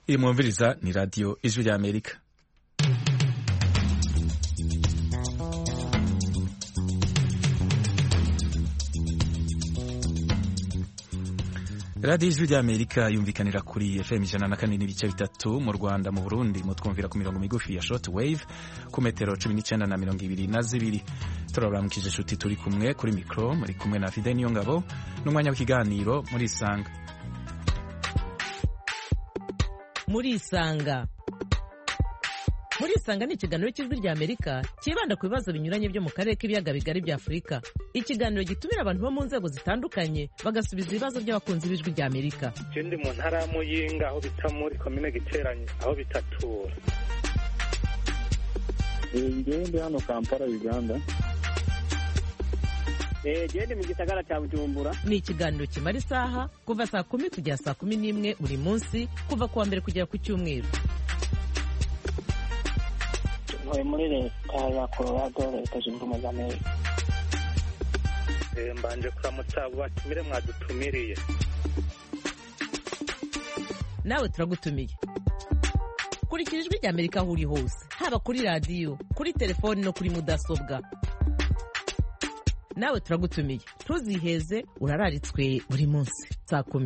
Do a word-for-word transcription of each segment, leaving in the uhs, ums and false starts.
iyi mwumviriza ni radiyo ijwi rya Amerika. radiyo ijwi rya Amerika yumvikanira kuri F M ijana na kane n'ibice bitatu mu Rwanda, mu Burundi mutwumvira ku mirongo migufi ya short wave ku metero cumi n'icenda na mirongo ibiri na zibiri. Turabaramukije inshuti, turi kumwe kuri mikro, muri kumwe na Fide Niyongabo n'umwanya w'ikiganiro muri Isanga. muri Isanga muri Isanga ni ikiganiro cy'ijwi rya Amerika kibanda ku bibazo binyuranye byo mu karere k'ibiyaga bigari bya Afurika. Ikiganiro gitumira abantu bo mu nzego zitandukanye bagasubiza ibibazo by'abakunzi b'ijwi rya Amerika. Ndi mu ntara ya Muyinga aho bita muri komine Giteranye aho bitatura. Ngiye ndi hano Kampala, Uganda. Eh, gende mu gisagara cya Bujumbura. Ni ikiganiro kimara isaha kuva saa kumi kugera saa kumi n'imwe buri munsi, kuva kuwa mbere kugera ku cyumweru. Ntuye muri leta ya Colorado, leta zunze ubumwe za Amerika. Eh, mbanje kuramutsa abo batumire mwadutumiriye. Nawe turagutumiye. Kurikira ijwi rya Amerika aho uri hose, haba kuri radiyo, kuri telefoni no kuri mudasobwa. Nawe turagutumiye, ntuziheze, urararitswe buri munsi saa kumi.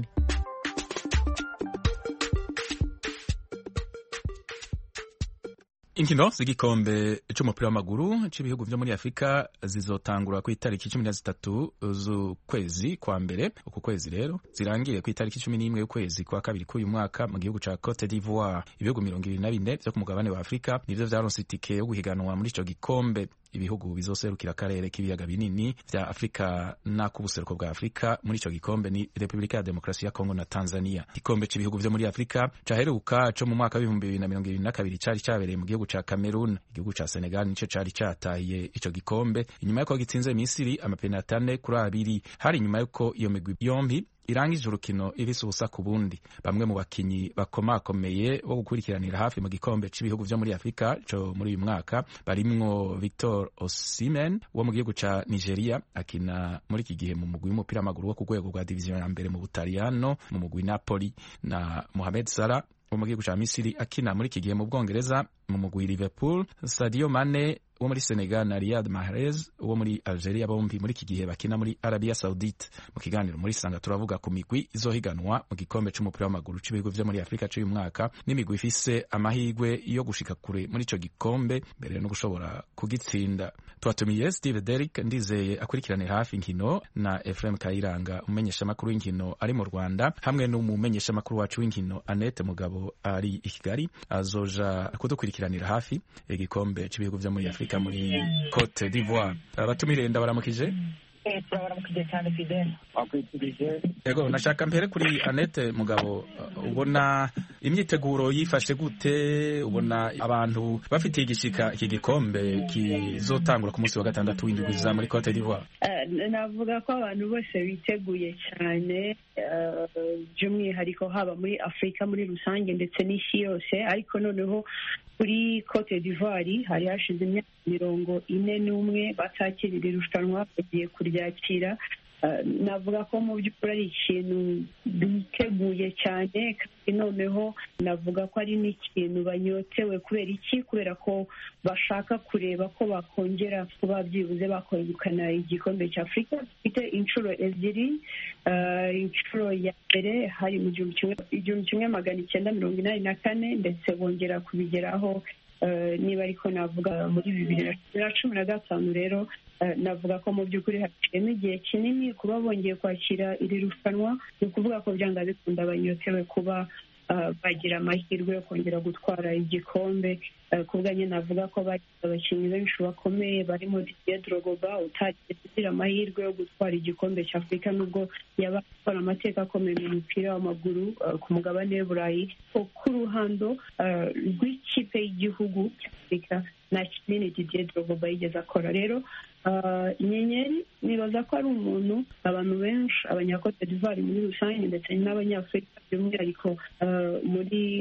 Inkino z'igikombe c'umupira w'amaguru c'ibihugu vyo muri Afrika zizotangura ku itariki cumi na zitatu z'ukwezi kwa mbere. Uku kwezi rero zirangiye ku itariki cumi n'imwe y'ukwezi kwa kabiri k'uyu mwaka mu gihugu ca Cote d'Ivoire. Ibihugu mirongo ibiri na bine vyo ku mugabane wa Afrika nivyo vyaronse itike yo guhiganwa muri ico gikombe. Ibihugu bizoserukira akarere k'ibiyaga binini vya Afrika na kubuseruko bwa Afrika muri ico gikombe ni Republika ya Demokrasi ya Kongo na Tanzania. Igikombe c'ibihugu vyo muri Afrika caheruka co mu mwaka w'ibihumbi bibiri na mirongo ibiri na kabiri cari cabereye mu gihugu ca Cameroon. Igihugu ca Senegal nico cari cataye ico gikombe inyuma yuko gitsinze Misiri amapenaliti ane kuri abiri. Hari inyuma yuko iyo migwi yombi irangije urukino irisa ubusa ku bundi. Bamwe mu bakinyi bakomakomeye bo gukurikiranira hafi mu gikombe c'ibihugu vyo muri Afrika co muri uyu mwaka barimwo Victor Osimhen wo mu gihugu ca Nigeria, akina muri iki gihe mu mugwi w'umupira w'amaguru wo ku rwego rwa division ya mbere mu Butaliyano mu mugwi Napoli, na Mohamed Salah wo mu gihugu ca Misiri akina muri iki gihe mu Bwongereza mu mugwi Liverpool. Sadio Mane wo muri Senegal na Riyad Mahrez wo muri Algeria bombi muri iki gihe bakina muri Arabia Saudite. Mu kiganiro muri Sanga turavuga ku migwi izohiganwa mu gikombe c'umupira w'amaguru c'ibihugu vyo muri Afrika c'uyu mwaka n'imigwi ifise amahirwe yo gushika kure muri ico gikombe mbere no gushobora kugitsinda. Twatumiye Steve Derrick ndizeye akurikiranira hafi inkino na Ephraim Kayiranga umumenyesha makuru w'inkino ari mu Rwanda, hamwe n'umumenyesha makuru wacu w'inkino Annette Mugabo ari i Kigali, azoja kudukurikiranira hafi igikombe c'ibihugu vyo muri Afrika muri Cote d'Ivoire. Abatumire ndabaramukije. Eh, turabaramukije cyane Fidel. Akwitubije. Ego, nashaka mpere kuri Annette Mugabo, ubona imyiteguro yifashe gute? Ubona abantu bafitiye igishika iki gikombe kizotangura ku munsi wa gatandatu w'indwi za muri Cote d'Ivoire? Uh, navuga ko abantu bose biteguye cyane, by'umwihariko uh, haba muri Afrika muri rusange ndetse n'isi yose, ariko noneho kuri Cote d'Ivoire hari hashize imyaka mirongo ine n'umwe batakirira irushanwa, bagiye kuryakira. Uh, navuga ko mu by'ukuri ari ikintu biteguye cyane, kandi noneho navuga ko ari n'ikintu banyotewe. Kubera iki? Kubera ko bashaka kureba ko bakongera kuba byibuze bakwegukana igikombe cya Afrika gifite inshuro ebyiri. Uh, inshuro ya mbere hari mu igihumbi kimwe magana icyenda mirongo inani na kane ndetse bongera kubigeraho Uh, niba ariko navuga muri bibiri na cumi na gatanu. Rero uh, navuga ko mu by'ukuri haciyemo igihe kinini kuba bongeye kwakira iri rushanwa. Ni ukuvuga ko byanga bikunda banyotewe kuba uh, bagira amahirwe yo kongera gutwara igikombe. Uh, kubwanye navuga ko bagize abakinnyi benshi bakomeye barimo Didier Drogba utagize kugira amahirwe yo gutwara igikombe cya Afrika nubwo yaba akora amateka akomeye mu mupira w'amaguru uh, ku mugabane w'Uburayi. Ku ruhando uh, rw'ikipe y'igihugu cya Afrika nta kinini Didier Drogba yigeze akora. Rero uh, inyenyeri nibaza ko ari umuntu abantu benshi abanyakote d'Ivoire muri rusange ndetse n'abanyafurika by'umwihariko uh, muri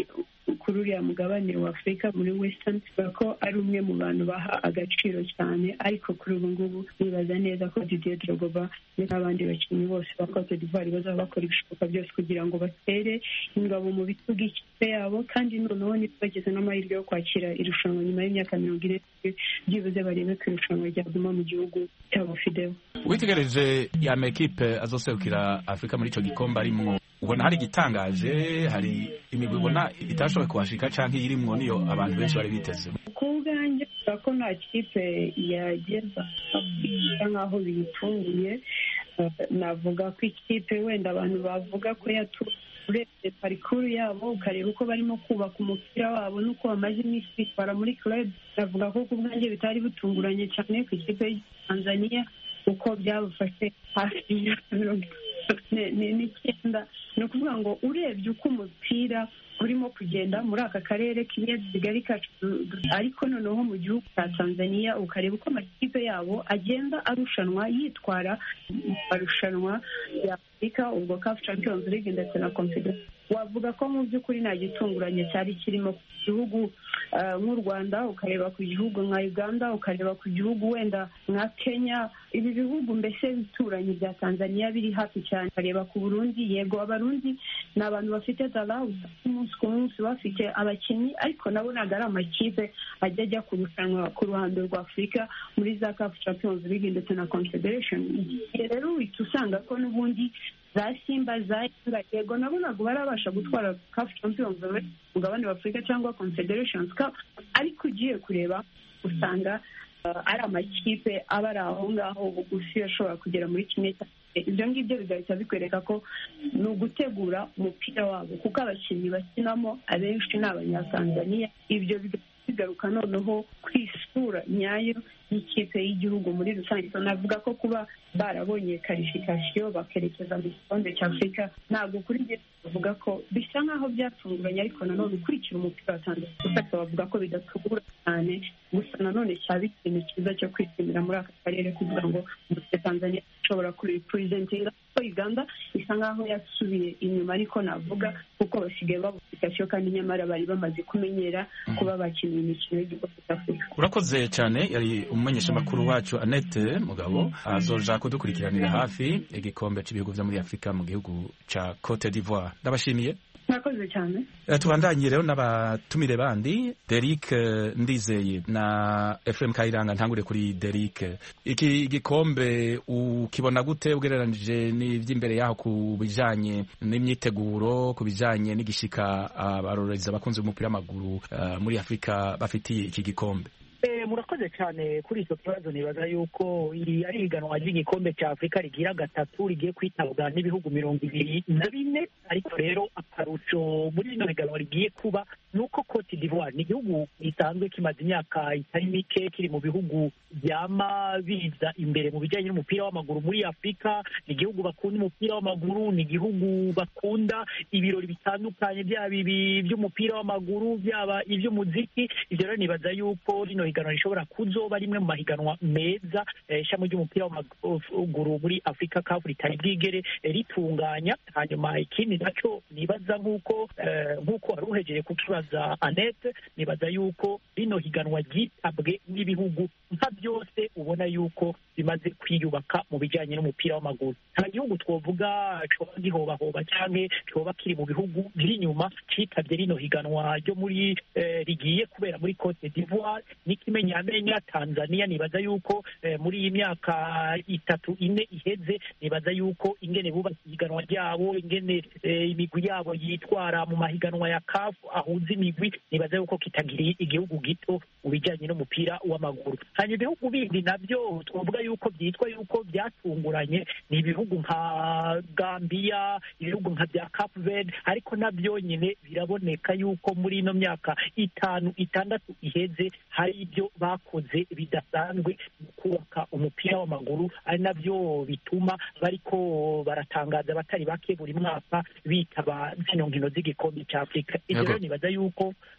kuri uriya mugabane wa Afurika muri Western ko ari umwe mu bantu baha agaciro cyane, ariko kuri ubu ngubu nibaza neza ko Didier Drogba n'abandi bakinnyi bose ba Cote d'Ivoire bazaba bakora ibishoboka byose kugira ngo batere ingabo mu bitugu ikipe yabo, kandi noneho ntibageze n'amahirwe yo kwakira irushanwa nyuma y'imyaka mirongo ine byibuze barebe ko irushanwa ryaguma mu gihugu cyabo. Fidel, witegereje ya mekipe azoserukira Afurika muri ico gikombe arimwo, ubona hari igitangaje, hari imigwi ubona itashoboye kuhashika canke irimwo niyo abantu benshi bari biteze? ku bwanjye ko nta kipe yageza bisa nk'aho biyitunguye. Navuga ko ikipe wenda abantu bavuga ko urebye parikuru yabo ukareba uko barimo kubaka umupira wabo n'uko bamaze iminsi bitwara muri club, navuga ko ku bwanjye bitari butunguranye cyane ku ikipe ya Tanzania uko byabafashe hafi y'imyaka mirongo n'icyenda. Ni ukuvuga ngo urebye uko umupira urimo kugenda muri aka karere k'ibiyaga bigari kacu, ariko noneho mu gihugu cya Tanzania ukareba uko amakipe yabo agenda arushanwa yitwara marushanwa ya Afurika, ubwo C A F Champions League ndetse na Confederation, wavuga ko mu by'ukuri nta gitunguranye cyari kirimo ku gihugu nk'u Rwanda, ukareba ku gihugu nka Uganda, ukareba ku gihugu wenda nka Kenya, ibi bihugu mbese bituranye bya Tanzania biri hafi cyane, ukareba ku Burundi. Yego abarundi ni abantu bafite dala umunsi ku munsi bafite abakinnyi, ariko nabo ntabwo ari amakipe ajya ajya kurushanwa ku ruhando rwa Afurika muri za C A F Champions League ndetse na Confederation. Igihe rero uhita usanga ko n'ubundi za Simba za Yanga yego nabo ntabwo barabasha gutwara C A F Champions League umugabane wa Afurika cyangwa Confederation Cup, ariko ugiye kureba usanga uh, ari amakipe aba ari aho ngaho bugufi ashobora kugera muri kimwe cya ibyo ngibyo bigahita bikwereka ko ni ugutegura umupira wabo, kuko abakinnyi bakinamo abenshi ni Abanyatanzania. Ibyo bigaruka noneho ku isura nyayo y'ikipe y'igihugu muri rusange. Navuga ko kuba barabonye karifikasiyo bakerekeza mu gikombe cya Afurika ntabwo kuri njye bavuga ko bisa nk'aho byatunguranye, ariko nanone ukurikira umupira wa Tanzania ufata bavuga ko bidatungura cyane, gusa nanone cyaba ikintu cyiza cyo kwishimira muri aka karere kuvuga ngo muri Tanzania ishobora kuripresentinga ko Uganda isa nk'aho yasubiye inyuma, ariko navuga kuko basigaye babufikasiyo kandi nyamara bari bamaze kumenyera kuba bakinira imikino y'igikombe cya Afurika. Urakoze cyane, yari umumenyeshamakuru wacu Annette Mugabo azoja kudukurikiranira hafi igikombe cy'ibihugu byo muri Afurika mu gihugu ca Cote d'Ivoire. Ndabashimiye. Murakoze cyane. Uh, tubandanye rero n'abatumire bandi, Derrick uh, Ndizeye na Ephraim Kayiranga. Ntangure kuri Derrick, iki gikombe ukibona gute ugereranije n'ivy'imbere yaho ku bijanye n'imyiteguro, ku bijanye n'igishika abarorezi uh, abakunzi b'umupira w'amaguru uh, muri Afurika bafitiye iki gikombe? Murakoze cyane kuri icyo kibazo. Nibaza yuko iri ari ihiganwa ry'igikombe cya Afurika rigira gatatu rigiye kwitabwa n'ibihugu mirongo ibiri na bine, ariko rero akarusho muri rino higanwa rigiye kuba ni uko Cote d'Ivoire ni igihugu gisanzwe kimaze imyaka itari mike kiri mu bihugu byama biza imbere mu bijyanye n'umupira w'amaguru muri Afurika. Ni igihugu bakunda umupira w'amaguru, ni igihugu bakunda ibirori bitandukanye, byaba ibi by'umupira w'amaguru byaba iby'umuziki. Ibyo rero nibaza yuko rino higanwa rishobora kuzoba rimwe mu mahiganwa meza ishami ry'umupira w'amaguru muri Afurika C A F ritari bwigere ritunganya. Hanyuma ikindi nacyo nibaza nk'uko nk'uko wari uhejeje kukibaza Annette, nibaza yuko rino higanwa ryitabwe n'ibihugu nka byose ubona yuko bimaze kwiyubaka mu bijyanye n'umupira w'amaguru. Nta gihugu twovuga coba gihobahoba cyangwa coba kiri mu bihugu by'inyuma citabye rino higanwa ryo muri rigiye kubera muri Cote d'Ivoire. N'ikimenyamenya Tanzania nibaza yuko eh, muri iyi myaka itatu ine iheze, nibaza yuko ingene bubatse ihiganwa ryabo, ingene eh, imigwi yabo yitwara mu mahiganwa ya C A F ahuza imigwi, nibaza yuko kitagiri igihugu gito mu bijyanye n'umupira w'amaguru. Hanyuma ibihugu bindi nabyo twavuga yuko byitwa yuko byatunguranye ni ibihugu nka Gambia, ibihugu nka bya Cape Verde, ariko nabyo nyine biraboneka yuko muri ino myaka itanu itandatu iheze hari ibyo bakoze bidasanzwe mu kubaka umupira w'amaguru, ari nabyo bituma bariko baratangaza abatari bake buri mwaka bitaba zino nkino z'igikombe cya Afurika. Ibyo rero nibaza yuko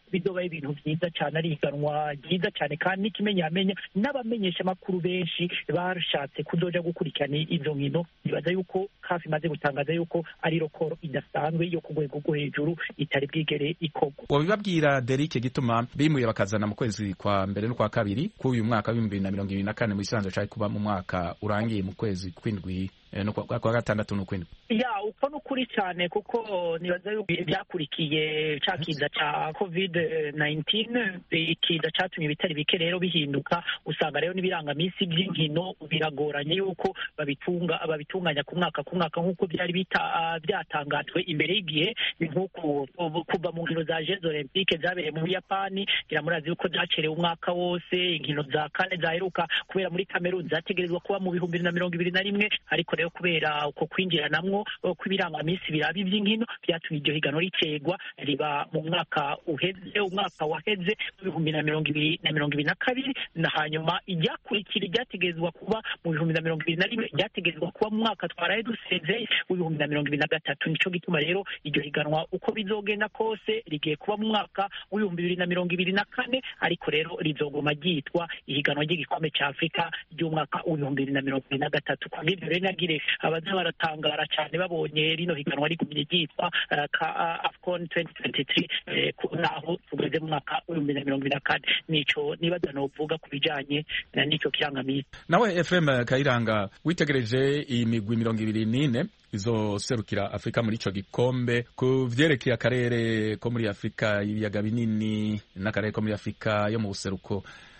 bizoba ibintu byiza cyane, ari iganwa ryiza cyane kandi n'ikimenyamenya n'abamenyesha amakuru benshi bashatse kuzoja gukurikirana izo nkino. Nibaza yuko kafi imaze gutangaza yuko ari rokoro idasanzwe yo ku rwego rwo hejuru itari bwigere ikorwa. Wabibabwira Derike gituma bimuye bakazana mu kwezi kwa mbere no kwa kabiri k'uyu mwaka w'ibihumbi bibiri na mirongo ibiri na kane mu isanzwe cari kuba mu mwaka urangiye mu kwezi kw'indwi no kwa gatandatu n'ukwindwi. Ya uko n'ukuri cyane kuko nibaza yuko byakurikiye ca kiza ca covid nineteen, ikiza catumye ibitari bike rero bihinduka, usanga rero n'ibirangamisi by'inkino biragoranye yuko babitunga babitunganya ku mwaka ku mwaka nk'uko byari bita byatangajwe imbere y'igihe. Ni nk'uko kuva mu nkino za Jeux Olympiques zabereye mu Buyapani, gira murazi yuko zacerewe umwaka wose. Inkino za kane zaheruka kubera muri Cameroon zategerezwa kuba mu bihumbi bibiri na mirongo ibiri na rimwe, ariko rero kubera uko kwinjiranamwo kw'ibirangamisi birabi by'inkino byatumye iryo higanwa ricegwa riba mu mwaka uheze umwaka waheze w'ibihumbi na mirongo ibiri na mirongo ibiri na kabiri, na hanyuma ijyakurikira ryategerezwa kuba mu bihumbi na mirongo ibiri na rimwe ryategerezwa kuba mu mwaka twaraye dusezeye w'ibihumbi na mirongo ibiri na gatatu. Nico gituma rero iryo higanwa uko bizogenda kose rigiye kuba mu mwaka w'ibihumbi bibiri na mirongo ibiri na kane, ariko rero rizogoma ryitwa ihiganwa ry'igikombe cya Afurika ry'umwaka w'ibihumbi bibiri na mirongo ibiri na gatatu. Kwa hivyo rero nagire abaza baratangara cyane babonye rino higanwa rigumye ryitwa ka AFCON twenty twenty-three naho tugeze mu mwaka w'ibihumbi bibiri na mirongo ibiri na kane. Nico nibaza novuga ku bijanye n'icyo kirangamisi. Nawe Ephraim Kayiranga, witegereje iyi migwi mirongo ibiri n'ine izoserukira Afrika muri ico gikombe, ku vyerekeye akarere ko muri Afrika y'ibiyaga binini n'akarere ko muri Afrika yo mu buseruko,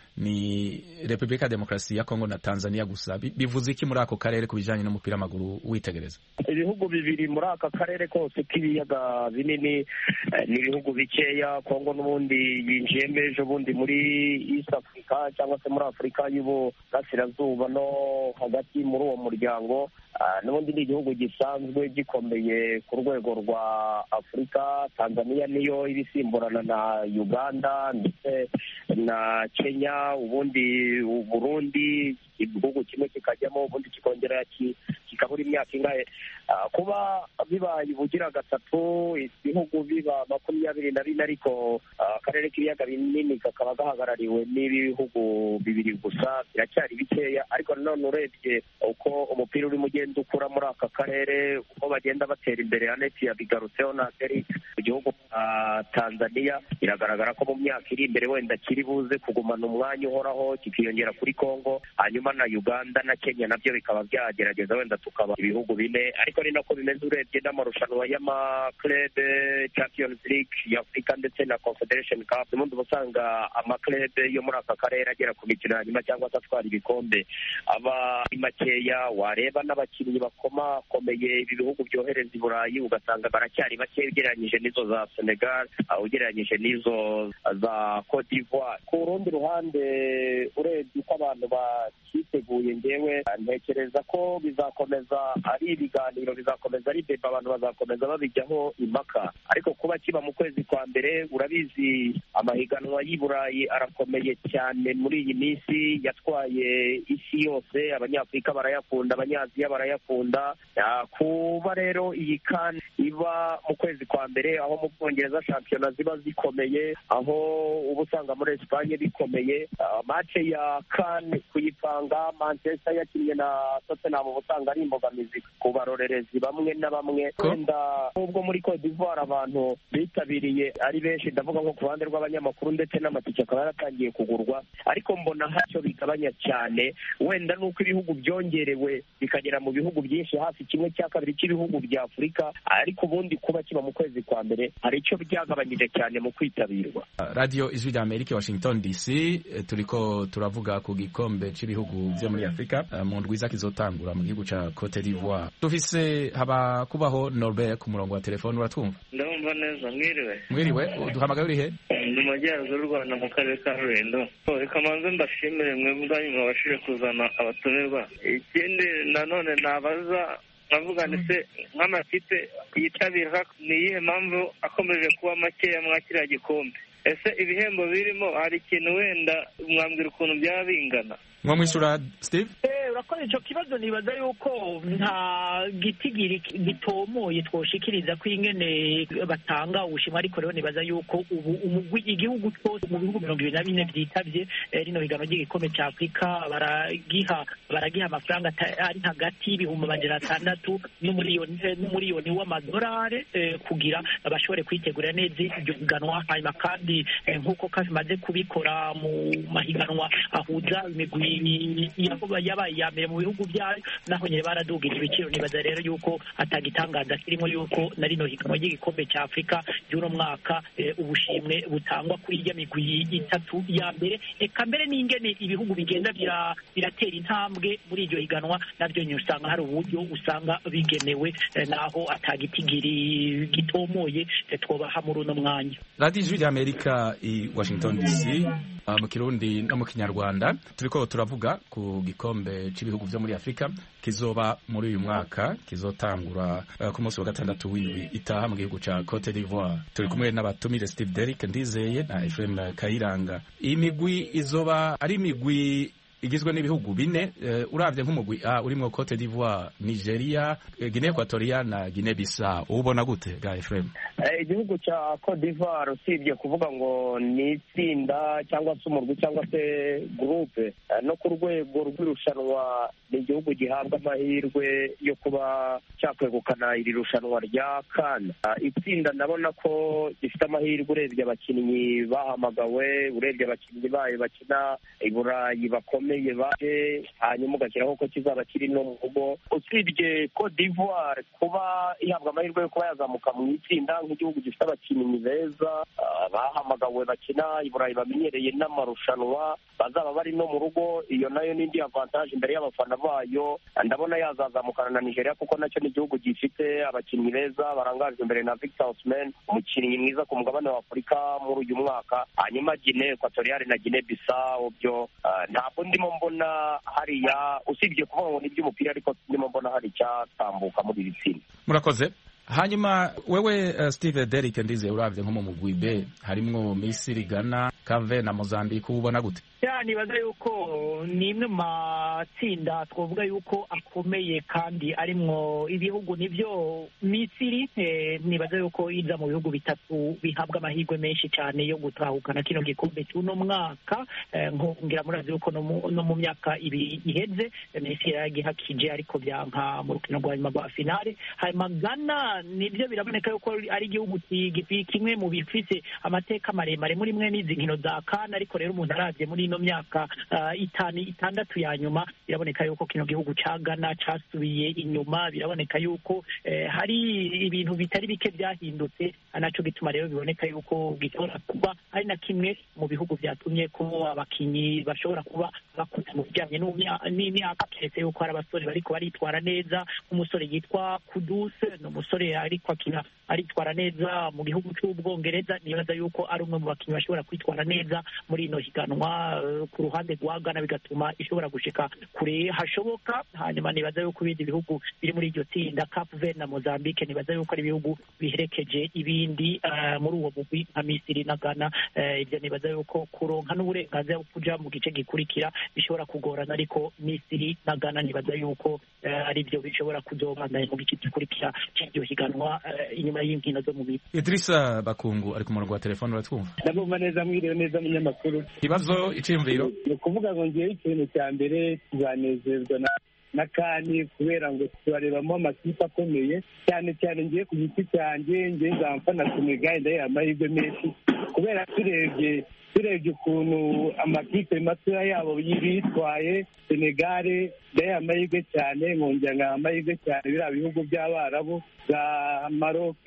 ni Republika Demokarasi ya Kongo na Tanzania gusa, bivuze iki muri ako karere ku bijanye n'umupira w'amaguru witegereza? Ibihugu bibiri muri aka karere kose k'ibiyaga binini ni ibihugu bikeya. Kongo n'ubundi yinjiyemo ejo bundi muri East Africa cyangwa se muri Afurika y'Uburasirazuba no hagati muri uwo muryango. N'ubundi ni igihugu gisanzwe gikomeye ku rwego rwa Afurika. Tanzania niyo ibisimburana na Uganda ndetse na Kenya, ubundi Burundi igihugu kimwe kikajyamo ubundi kikongera kikabura imyaka ingahe. Kuba bibaye ubugira gatatu ibihugu biba makumyabiri na bine, ariko akarere k'ibiyaga binini kakaba gahagarariwe n'ibihugu bibiri gusa, biracyari bikeya. Ariko nanone urebye uko umupira urimo ugenda ukura muri aka karere, uko bagenda batera imbere, Aneti yabigarutseho na Derek, mu gihugu cya Tanzania biragaragara ko mu myaka iri imbere wenda kiri buze kugumana umwanya uhoraho kikiyongera kuri Kongo, hanyuma na Uganda na Kenya nabyo bikaba byagerageza wenda tukaba ibihugu bine. Ariko ni nako bimeze urebye n'amarushanwa y'amaklebe Champions League ya Afrika ndetse na Confederation Cup, ubundi usanga amaklebe yo muri aka karere agera ku mikino hanyuma cyangwa se atwara ibikombe aba makeya. Wareba n'abakinnyi bakomakomeye ibi bihugu byohereza i Burayi ugasanga baracyari bake ugereranyije n'izo za Senegal, ugereranyije n'izo za Cote d'Ivoire. Ku rundi ruhande urebye uko abantu bakiteguye, ngewe ntekereza ko bizakomeza ari ibiganiro, bizakomeza ari deba, abantu bazakomeza babijyaho impaka. Ariko kuba kiba mu kwezi kwa mbere, urabizi amahiganwa y'i Burayi arakomeye cyane muri iyi minsi, yatwaye isi yose, abanyafurika barayakunda, abanyaziya barayakunda. Kuba rero iyi kan iba mu kwezi kwa mbere, aho mu Bwongereza shampiyona ziba zikomeye, aho uba usanga muri Espagne bikomeye, match ya kan kuyipanga Manchester yakinnye na Tottenham uba usanga ari imbogamizi ku barorerezi bamwe na bamwe. Wenda ubwo muri Cote d'Ivoire abantu bitabiriye ari benshi, ndavuga nko ku ruhande rw'abanyamakuru ndetse n'amatike akaba yaratangiye kugurwa, ariko mbona hacyo bigabanya cyane. Wenda nuko ibihugu byongerewe bikagera mu bihugu byinshi, hafi kimwe cya kabiri cy'ibihugu bya Afurika, ariko ubundi kuba kiba mu kwezi kwa mbere hari icyo byagabanyije cyane mu kwitabirwa. Radio Ijwi rya Amerika, Washington D C, turiko turavuga ku gikombe cy'ibihugu byo muri Afrika mu ndwiza kizotangura mu gihugu ca Cote d'Ivoire. Dufise haba kubaho Norbert ku murongo wa telefone, uratwumva? Ndumva neza. Mwiriwe. Mwiriwe, duhamagaye uri he? Mu majyaruguru y'u Rwanda mu karere ka Rulindo. Reka manze mbashimire mwe bwanyu mwabashije kuzana abatumirwa. Ikindi nanone nabaza navuga ndetse nk'amakipe yitabira ni iyihe mpamvu akomeje kuba makeya mwakiriya gikombe? Ese ibihembo birimo hari ikintu wenda mwambwira ukuntu byaba bingana? Mwamwishyura Steve? Eh murakoze icyo kibazo nibaza yuko nta gitigiri gitomoye twoshikiriza ko ingene batanga ubushimwa, ariko rero nibaza yuko ubu umugwi igihugu cyose mu bihugu mirongo ibiri na bine byitabye rino higanwa ry'igikombe cya Afurika baragiha baragiha amafaranga ari hagati y'ibihumbi amajana atandatu n'umuriyoni n'umuriyoni w'amadolari kugira bashobore kwitegura neza iryo higanwa. Hanyuma kandi nk'uko kabimaze kubikora mu mahiganwa ahuza imigwi yabaye iya mbere mu bihugu byayo, naho nyine baradugije ibiciro. Nibaza rero yuko atagitangaza kirimo yuko na rino higanwa ry'igikombe cya Afurika y'uno mwaka ubushimwe butangwa kuri irya migwi itatu ya mbere. Eka mbere n'ingene ibihugu bigenda biratera intambwe muri iryo higanwa, nabyo nyine usanga hari uburyo usanga bigenewe, naho atagitigiri gitomoye twobaha muri uno mwanya. radiyo ijwi ry'Amerika i Washington D C mu Kirundi no mu Kinyarwanda turiko turavuga ku gikombe cy'ibihugu byo muri Afurika kizoba muri uyu mwaka, kizotangura uh, ku munsi wa gatandatu w'indwi itaha mu gihugu ca Cote d'Ivoire. Turi kumwe n'abatumire Steve Derrick Ndizeye na Ephraim Kayiranga. Iyi migwi izoba ari imigwi igizwe n'ibihugu bine, uh, uravye nk'umugwi A urimwo Cote d'Ivoire, Nigeria, Guinea Equatorial na Guinea Bissau. Ubona gute ga Ephraim? Igihugu cya Cote d'Ivoire usibye kuvuga ngo ni itsinda cyangwa se umurwi cyangwa se groupe, no ku rwego rw'irushanwa ni igihugu gihabwa amahirwe yo kuba cyakwegukana iri rushanwa rya CAN. Itsinda ndabona ko gifite amahirwe urebye abakinnyi bahamagawe, urebye abakinnyi bayo bakina i Burayi bakomeye baje, hanyuma ugashyiraho ko kizaba kiri no mu rugo. Usibye Cote d'Ivoire kuba ihabwa amahirwe yo kuba yazamuka mu itsinda nk'igihugu gifite abakinnyi beza bahamagawe bakina i Burayi bamenyereye n'amarushanwa, bazaba bari no mu rugo, iyo nayo n'indi avantage imbere y'abafana bayo. Ndabona yazazamukana na Nigeria kuko nacyo ni igihugu gifite abakinnyi beza barangajwe imbere na Victor Osimhen, umukinnyi mwiza ku mugabane wa Afurika muri uyu mwaka. Hanyuma Guinea Equatorial na Guinea Bissau byo ntabwo ndimo mbona hariya, usibye kuvuga ngo ni iby'umupira, ariko ndimo mbona hari icyatambuka muri iri tsinda. Murakoze. Hanyuma wewe uh, Steve Derrick Ndizeye, uravye nko mu mugwi B harimwo Misiri, Ghana, Cape na Mozambique, ubona gute? Nibaza yuko ni imwe mu matsinda twavuga yuko akomeye kandi arimwo ibihugu nibyo Misiri. Eh, nibaza yuko iza mu bihugu bitatu bihabwa amahirwe menshi cyane yo gutahukana kino gikombe cy'uno mwaka. Eh, ngira murazi yuko no mu myaka ibiri iheze Misiri yagihakije ariko byanka mu rukino rwa nyuma rwa finale. Hanyuma Ghana nibyo biraboneka yuko ari igihugu kimwe mu bifise amateka maremare muri mwe n'izi nkino za CAN, ariko rero umuntu aravye muri ino myaka uh, itanu itandatu ya nyuma biraboneka yuko kino gihugu ca Ghana casubiye inyuma. Biraboneka yuko eh, hari ibintu bitari bike byahindutse, anaco gituma rero biboneka yuko gishobora kuba ari na kimwe mu bihugu byatumye ko abakinyi bashobora kuba bakuze mu bijyanye n'imyaka, keretse yuko hari abasore bariko baritwara neza. Umusore yitwa Kudus ni umusore ariko akina aritwara neza mu gihugu cy'Ubwongereza. Nibaza yuko ari umwe mu bakinyi bashobora kwitwara neza muri ino higanwa ku ruhande rwa Ghana, bigatuma ishobora gushika kure hashoboka. Hanyuma nibaza yuko ibindi bihugu biri muri iryo tsinda Cape Verde na Mozambique, nibaza yuko ari ibihugu biherekeje ibindi uh, muri uwo mugwi nka Misiri na Ghana. Ibyo uh, nibaza yuko kuronka n'uburenganzira bwo kuja mu gice gikurikira bishobora kugorana, ariko Misiri na Ghana nibaza yuko uh, ari byo bishobora kuzobandanya mu gice gikurikira cy'iryo higanwa uh, inyuma y'inkino zo mu bihe. Idrissa Bakungu ari ku murongo wa telefone, uratwumva? Ndabumva neza, mwiriwe neza munyamakuru. Ikibazo iciyumviro ni ukuvuga ngo ngiye ikintu cya mbere tuzanezezwa na na kani kubera ngo tubarebamo amakipe akomeye cyane cyane. Ngiye ku giti cyanjye ngiye nzamfa na Senegal, ndaye amahirwe menshi kubera turebye turebye ukuntu amakipe matoya yabo bitwaye. Senegal ndaye amahirwe cyane, nkongera nka amahirwe cyane biriya bihugu by'Abarabu za Maroc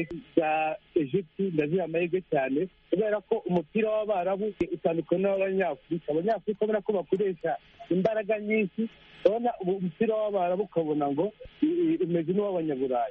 za Egypt, ndaziha amahirwe cyane kubera ko umupira w'Abarabu utandukanye n'Abanyafurika. Abanyafurika ubona ko bakoresha imbaraga nyinshi, urabona umupira w'Abarabu ukabona ngo umeze n'uw'Abanyaburayi,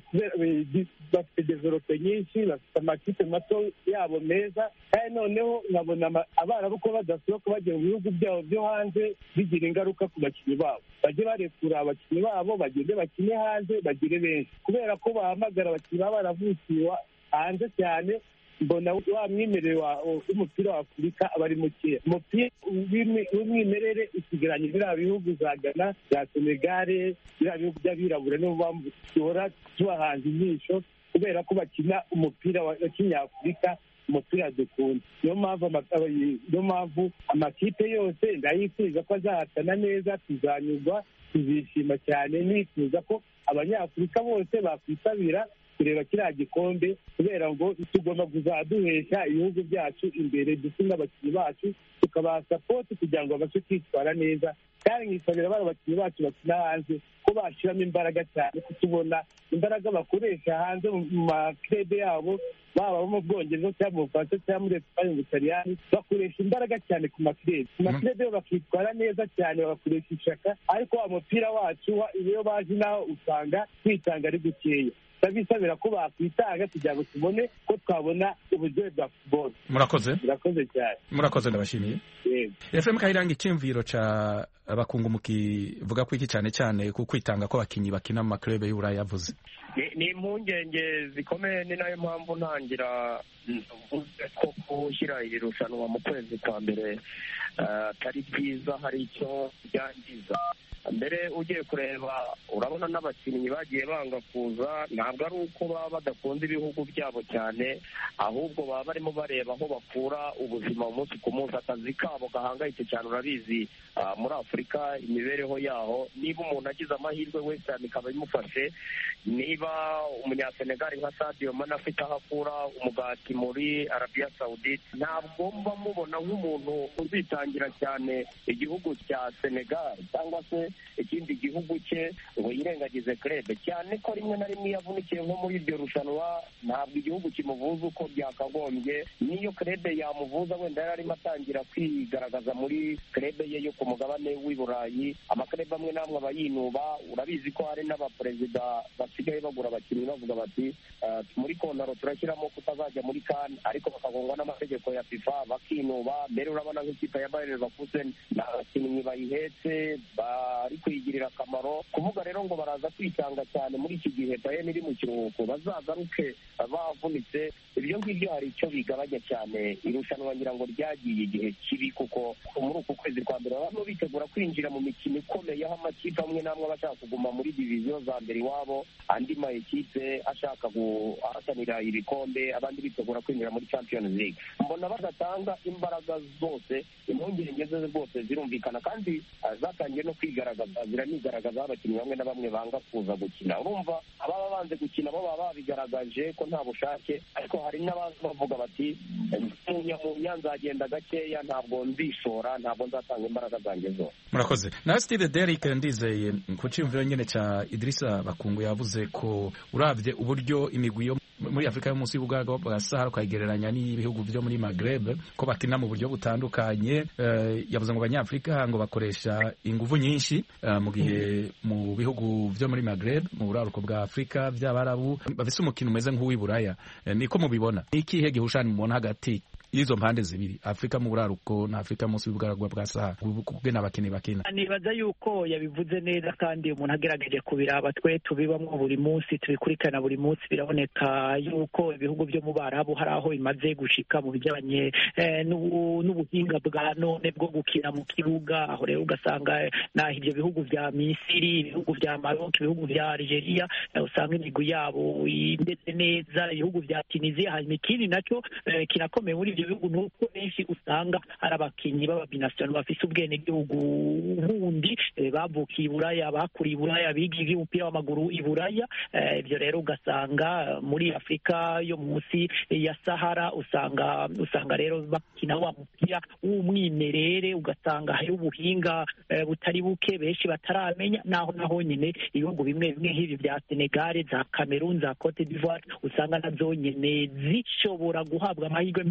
bafite develope nyinshi, bafite amakipe mato yabo meza, kandi noneho nkabona Abarabu ko badasohoka bajya mu bihugu byabo byo hanze bigira ingaruka ku bakinnyi babo. Bajye barekura abakinnyi babo bagende bakine hanze bagire benshi, kubera ko bahamagara abakinnyi baba baravukiye hanze cyane mbona wa mwimerere w'umupira wa afurika aba ari mukeya. umupira w'umwimerere usigaranye biriya bihugu za Ghana, za Senegale, biriya bihugu by'abirabura nibo mpamvu duhora tubahanze ijisho kubera ko bakina umupira wa kinyafurika, umupira dukunda. niyo mpamvu niyo mpamvu amakipe yose ndayifuza ko azahatana neza, tuzanyurwa, tuzishima cyane, nifuza ko abanyafurika bose bakwitabira kureba kiriya gikombe kubera ngo tugomba kuzaduhesha ibihugu byacu imbere, ndetse n'abakinnyi bacu tukabaha sapoti kugira ngo babashe kwitwara neza. kandi nkisabira bari abakinnyi bacu bakina hanze ko bashyiramo imbaraga cyane, kutubona imbaraga bakoresha hanze mu maklebe yabo, baba mu Bwongereza cyangwa mu Bufaransa cyangwa muri Esipanye, mu Butaliyani, bakoresha imbaraga cyane ku maklebe ku maklebe bakitwara neza cyane, bagakoresha ishaka. ariko umupira wacu iyo baje naho usanga kwitanga ari gukeya. ndabisabira ko bakwitanga kugira ngo tubone ko twabona uburyohe bwa football. murakoze murakoze cyane murakoze ndabashimiye. Efrem Kayiranga, icyumviro ca abakungu mukivuga ko iki cyane cyane ku kwitanga ko abakinyi bakina mu maklebe y'Uburaya yavuze ni impungenge zikomeye. ni nayo mpamvu ntangira ko gushyira iri rushanwa mu kwezi kwa mbere atari byiza, hari icyo byangiza. mbere ugiye kureba urabona n'abakinnyi bagiye banga kuza, ntabwo ari uko baba badakunda ibihugu byabo cyane, ahubwo baba barimo bareba aho bakura ubuzima umunsi ku munsi. akazi kabo gahangayitse cyane, urabizi muri Afurika imibereho yaho. niba umuntu agize amahirwe wese ikaba imufashe, niba umunyasenegali nka Sadio Mane afite aho akura umugati muri Arabia Saudite, ntabwo mba mubona nk'umuntu uzitangira cyane igihugu cya Senegal cyangwa se ikindi gihugu cye ngo yirengagize krebe, cyane ko rimwe na rimwe yavunikiye nko muri iryo rushanwa ntabwo igihugu kimuvuza uko byakagombye. niyo krebe yamuvuza wenda yari arimo atangira kwigaragaza muri krebe ye yo ku mugabane w'i Burayi, amakrebe amwe n'amwe aba yinuba. urabizi ko hari n'abaperezida basigaye bagura abakinnyi bavuga bati muri kontaro turashyiramo kutazajya muri kan, ariko bakagongwa n'amategeko ya FIFA bakinuba. mbere urabona nk'ikipe ya Bayer Leverkusen nta bakinnyi bayihetse bari kwigirira akamaro. kuvuga rero ngo baraza kwitanga cyane muri iki gihe Bayern iri mu kiruhuko, bazagaruke bavunitse, ibyo ngibyo hari icyo bigabanya cyane. irushanwa ngira ngo ryagiye igihe kibi, kuko muri uku kwezi kwa mbere barimo bitegura kwinjira mu mikino ikomeye, aho amakipe amwe n'amwe aba ashaka kuguma muri diviziyo za mbere iwabo, andi ma ekipe ashaka guhatanira ibikombe, abandi bitegura kwinjira muri Champions League. mbona bagatanga imbaraga zose, impungenge ze rwose zirumvikana kandi zatangiye no kwigaragaza, ziranigaragaza. abakinnyi bamwe na bamwe banga kuza gukina, urumva ababa banze gukina bo baba babigaragaje ko nta bushake, ariko hari n'abantu bavuga bati munyamunya nzagenda gakeya, ntabwo nzishora, ntabwo nzatanga imbaraga zanjye zose. murakoze. nawe Steve Derrick, ndizeye ku cyumviro nyine cya Idrissa Bakungu yavuze ko urabye uburyo imigwi yo muri Afurika yo munsi y'ubugaga bwa Sahara ukayigereranya n'ibihugu byo muri Maghreb ko bakina mu buryo butandukanye. Uh, yavuze ngo abanyafurika ngo bakoresha ingufu nyinshi uh, mu gihe mu bihugu byo muri Maghreb mu buraruko bwa Afurika by'Abarabu bafise umukino umeze nk'uw'i Buraya. Uh, niko mubibona ikihe gihushani mubona hagati izo mpande zibiri, Afrika mu buraruko na Afrika munsi y'ubugaragwa bwa Sahara, kubwe n'abakinnyi bakina? nibaza yuko yabivuze neza, kandi umuntu agerageje kubiraba twe tubibamwo buri munsi, tubikurikirana buri munsi, biraboneka yuko ibihugu byo mu Barabu hari aho bimaze gushika mu bijyanye eh, n'ubuhinga bwa none bwo gukina mu kibuga. aho rero ugasanga naho ibyo bihugu vya Misiri, ibihugu vya Maroc, ibihugu vya Algeria eh, usanga imigwi yabo indetse neza, ibihugu vya Tunisia. hanyuma ikindi nacyo eh, kirakomeye muri bihugu nuko benshi usanga ari abakinyi b'ababinational bafise ubwene gihugu bundi bavukiye i Buraya, bakuriye i Buraya, bigiye umupira w'amaguru i Buraya. Ibyo rero ugasanga muri Afrika yo munsi ya Sahara usanga usanga rero bakina wa mupira w'umwimerere, ugasanga hari ubuhinga butari buke benshi bataramenya. naho naho nyine ibihugu bimwe bimwe nk'ibi bya Senegal, za Cameroon, za Cote d'Ivoire usanga nazo nyine zishobora guhabwa amahirwe menshi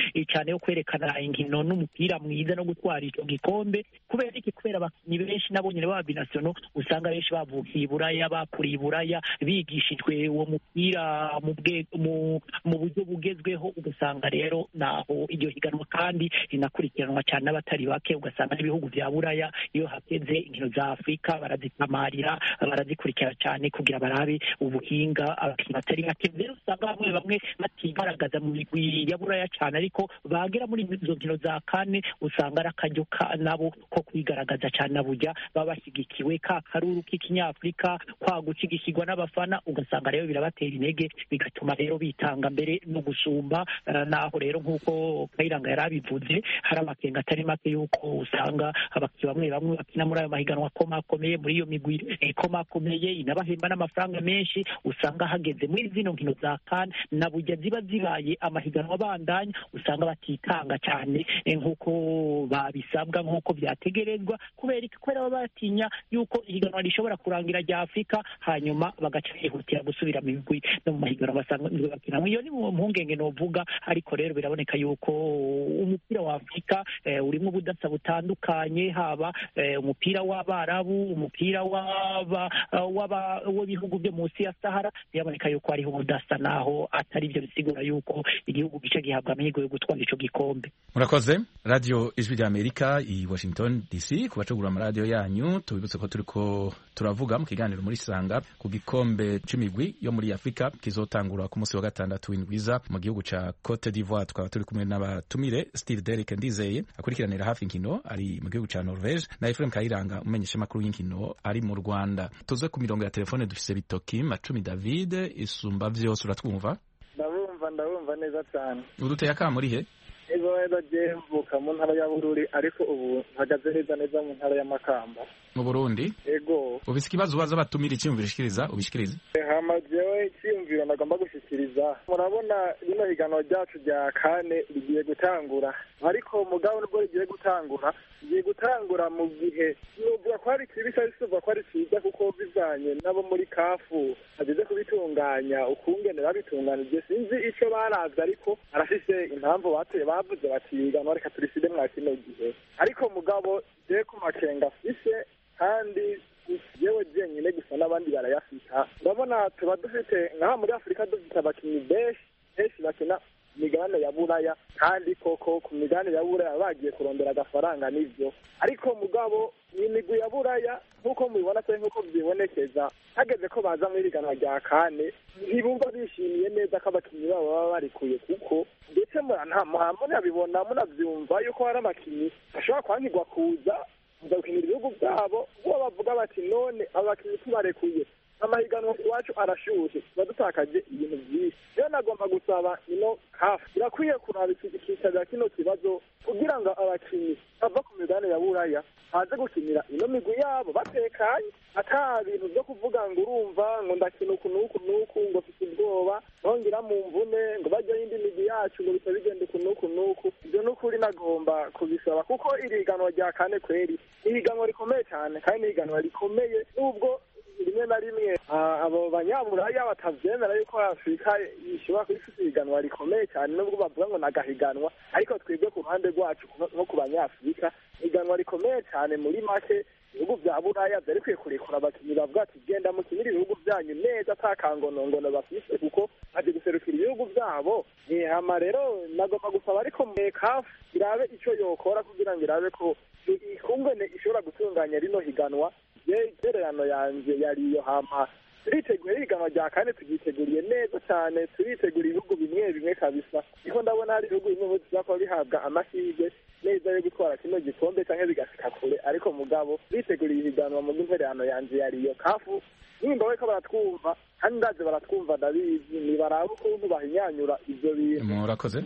cyane yo kwerekana inkino n'umupira mwiza no gutwara icyo gikombe. Kubera iki? Kubera abakinnyi benshi nabo nyine ba binasiono usanga benshi bavukiye i Buraya, bakuriye i Buraya, bigishijwe uwo mupira mu bwe mu mu buryo bugezweho, ugasanga rero naho iryo higanwa kandi rinakurikiranwa cyane n'abatari bake, ugasanga n'ibihugu bya Buraya iyo hakeze inkino za Afurika barazitamarira, barazikurikira cyane kugira barabe ubuhinga abakinnyi batari bake. Rero usanga bamwe bamwe batigaragaza mu migwi ya Buraya cyane, ariko bagera muri izo nkino za kane usanga ari akaryo nabo ko kwigaragaza cyane, nabujya baba bashyigikiwe ka karuru k'ikinyafurika kwa gushigikirwa n'abafana, ugasanga rero birabatera intege bigatuma rero bitanga mbere no gusumba. Naho rero nk'uko Kayiranga yari abivuze, hari amakenga atari make y'uko usanga abakinnyi bamwe bamwe bakina muri ayo mahiganwa akomakomeye, muri iyo migwi ikomakomeye inabahemba n'amafaranga menshi, usanga hageze muri zino nkino za kane nabujya ziba zibaye amahiganwa bandanya, usanga batitanga cyane nk'uko babisabwa, nk'uko byategerezwa, kubera kubera baba batinya yuko ihiganwa rishobora kurangira rya Afurika hanyuma bagaca bihutira gusubira mu migwi no mu mahiganwa basanga bakina. Iyo ni mu mpungenge novuga, ariko rero biraboneka yuko umupira wa Afurika eh, urimo ubudasa butandukanye, haba eh, umupira w'Abarabu, umupira w'aba w'aba w'ibihugu byo munsi ya Sahara, biraboneka yuko hariho ubudasa, naho atari byo bisigura yuko igihugu gice gihabwa amahirwe yo gutwara ico gikombe. Murakoze. Radio Ijwi rya Amerika i Washington D C, kubacugura amaradiyo yanyu, tubibutse ko turiko turavuga mu kiganiro muri Sanga ku gikombe c'imigwi yo muri Afrika kizotangura ku munsi wa gatandatu w'indwiza mu gihugu ca Cote d'Ivoire. Twaba turi kumwe n'abatumire Steve Derek Ndizeye akurikiranira hafi inkino ari mu gihugu ca Norvege, na Ephraim Kayiranga umenyesha makuru y'inkino ari mu Rwanda. Tuze ku mirongo ya telefone dufise Bitoki Macumi David Isumba vyose. Uratwumva? Ndabumva ndabumva neza cyane. Uruteye akamuri he? Ego ego je mvuka mu ntara ya Bururi, ariko ubu mpagaze neza neza mu ntara ya Makamba mu Burundi. Ego ufise ikibazo ubaza batumira icyumviro shikiriza ubishikirize. Hama jewe icyumviro nagomba gushikiriza, murabona rino higanwa ryacu rya kane rigiye gutangura, ariko mugabo nubwo rigiye gutangura rigiye gutangura mu gihe nuvuga ko hari kibisa bisuva ko ari cyiza, kuko bivanye nabo muri kafu ageze kubitunganya ukungene babitunganije, sinzi icyo baravye, ariko arafise impamvu bateye bavuze bati higanwa reka turiside mwa kino gihe, ariko mugabo je ku makenga afise kandi yewe jenyine gusa n'abandi barayafita. Urabona tuba dufite ngaha muri Afurika dufite abakinnyi benshi benshi bakina imigabane ya Buraya, kandi koko ku migabane ya Buraya bagiye kurondera agafaranga n'ivyo, ariko mugabo ni imigwi ya Buraya nk'uko mubibona cyangwa nk'uko byibonekeza, hageze ko baza muri higanwa rya kane ntibumva bishimiye neza ko abakinnyi babo baba barikuye, kuko ndetse munabibona munavyumva yuko hari abakinnyi bashobora kwankirwa kuza gukinira ibihugu byabo, bo bavuga bati none abakinnyi tubarekuye amahiganwa iwacu arashyushye, tuba dutakaje ibintu byinshi. Rero nagomba gusaba ino kafu irakwiye kuraba ikicarira kino kibazo, kugira ngo abakinnyi bava ku migabane ya Buraya baze gukinira ino migwi yabo batekanye, ata bintu byo kuvuga ngo urumva ngo ndakina uku n'uku n'uku, ngo mfite ubwoba nongera mu mvune ngo bajyaho indi migwi yacu ngo bita bigenda uku n'uku n'uku. Ibyo ni ukuri nagomba kubisaba, kuko iri higanwa rya kane kweri ni higanwa rikomeye cyane, kandi ni higanwa rikomeye, nubwo rimwe na rimwe abo banyaburaya batavyemera yuko Afurika ishobora kuba ifite higanwa rikomeye cyane, nubwo bavuga ngo nagahiganwa, ariko twebwe ku ruhande rwacu nko ku banyafurika higanwa rikomeye cyane. Muri make ibihugu vya Buraya vyari kwiye kurekura abakinnyi bavuga ati genda mukinira ibihugu vyanyu neza atakangonongono bafise, kuko baje guserukira ibihugu vyabo. Hama rero nagomba gusaba ariko mekafu irabe ico yokora kugira ngo irabe ko ikungene ishobora gutunganya rino higanwa. Itererano yanje yariyo, hama turiteguye higanwa rya kane, tugiteguriye neza cyane, turitegura ibihugu bimwe bimwe kabisa, niko ndabona hari ibihugu bimwe bizakora bihabwa amahirwe neza yo gutwara kino gikombe cyangwa bigashika kure, ariko mugabo turiteguriye higanwa mu intererano yanje yariyo. Kafu nimba we ko baratwumva kandi ndaje baratwumva, ndabizi nibaraba ukuntu bahinyanyura ivyo bintu. Murakoze.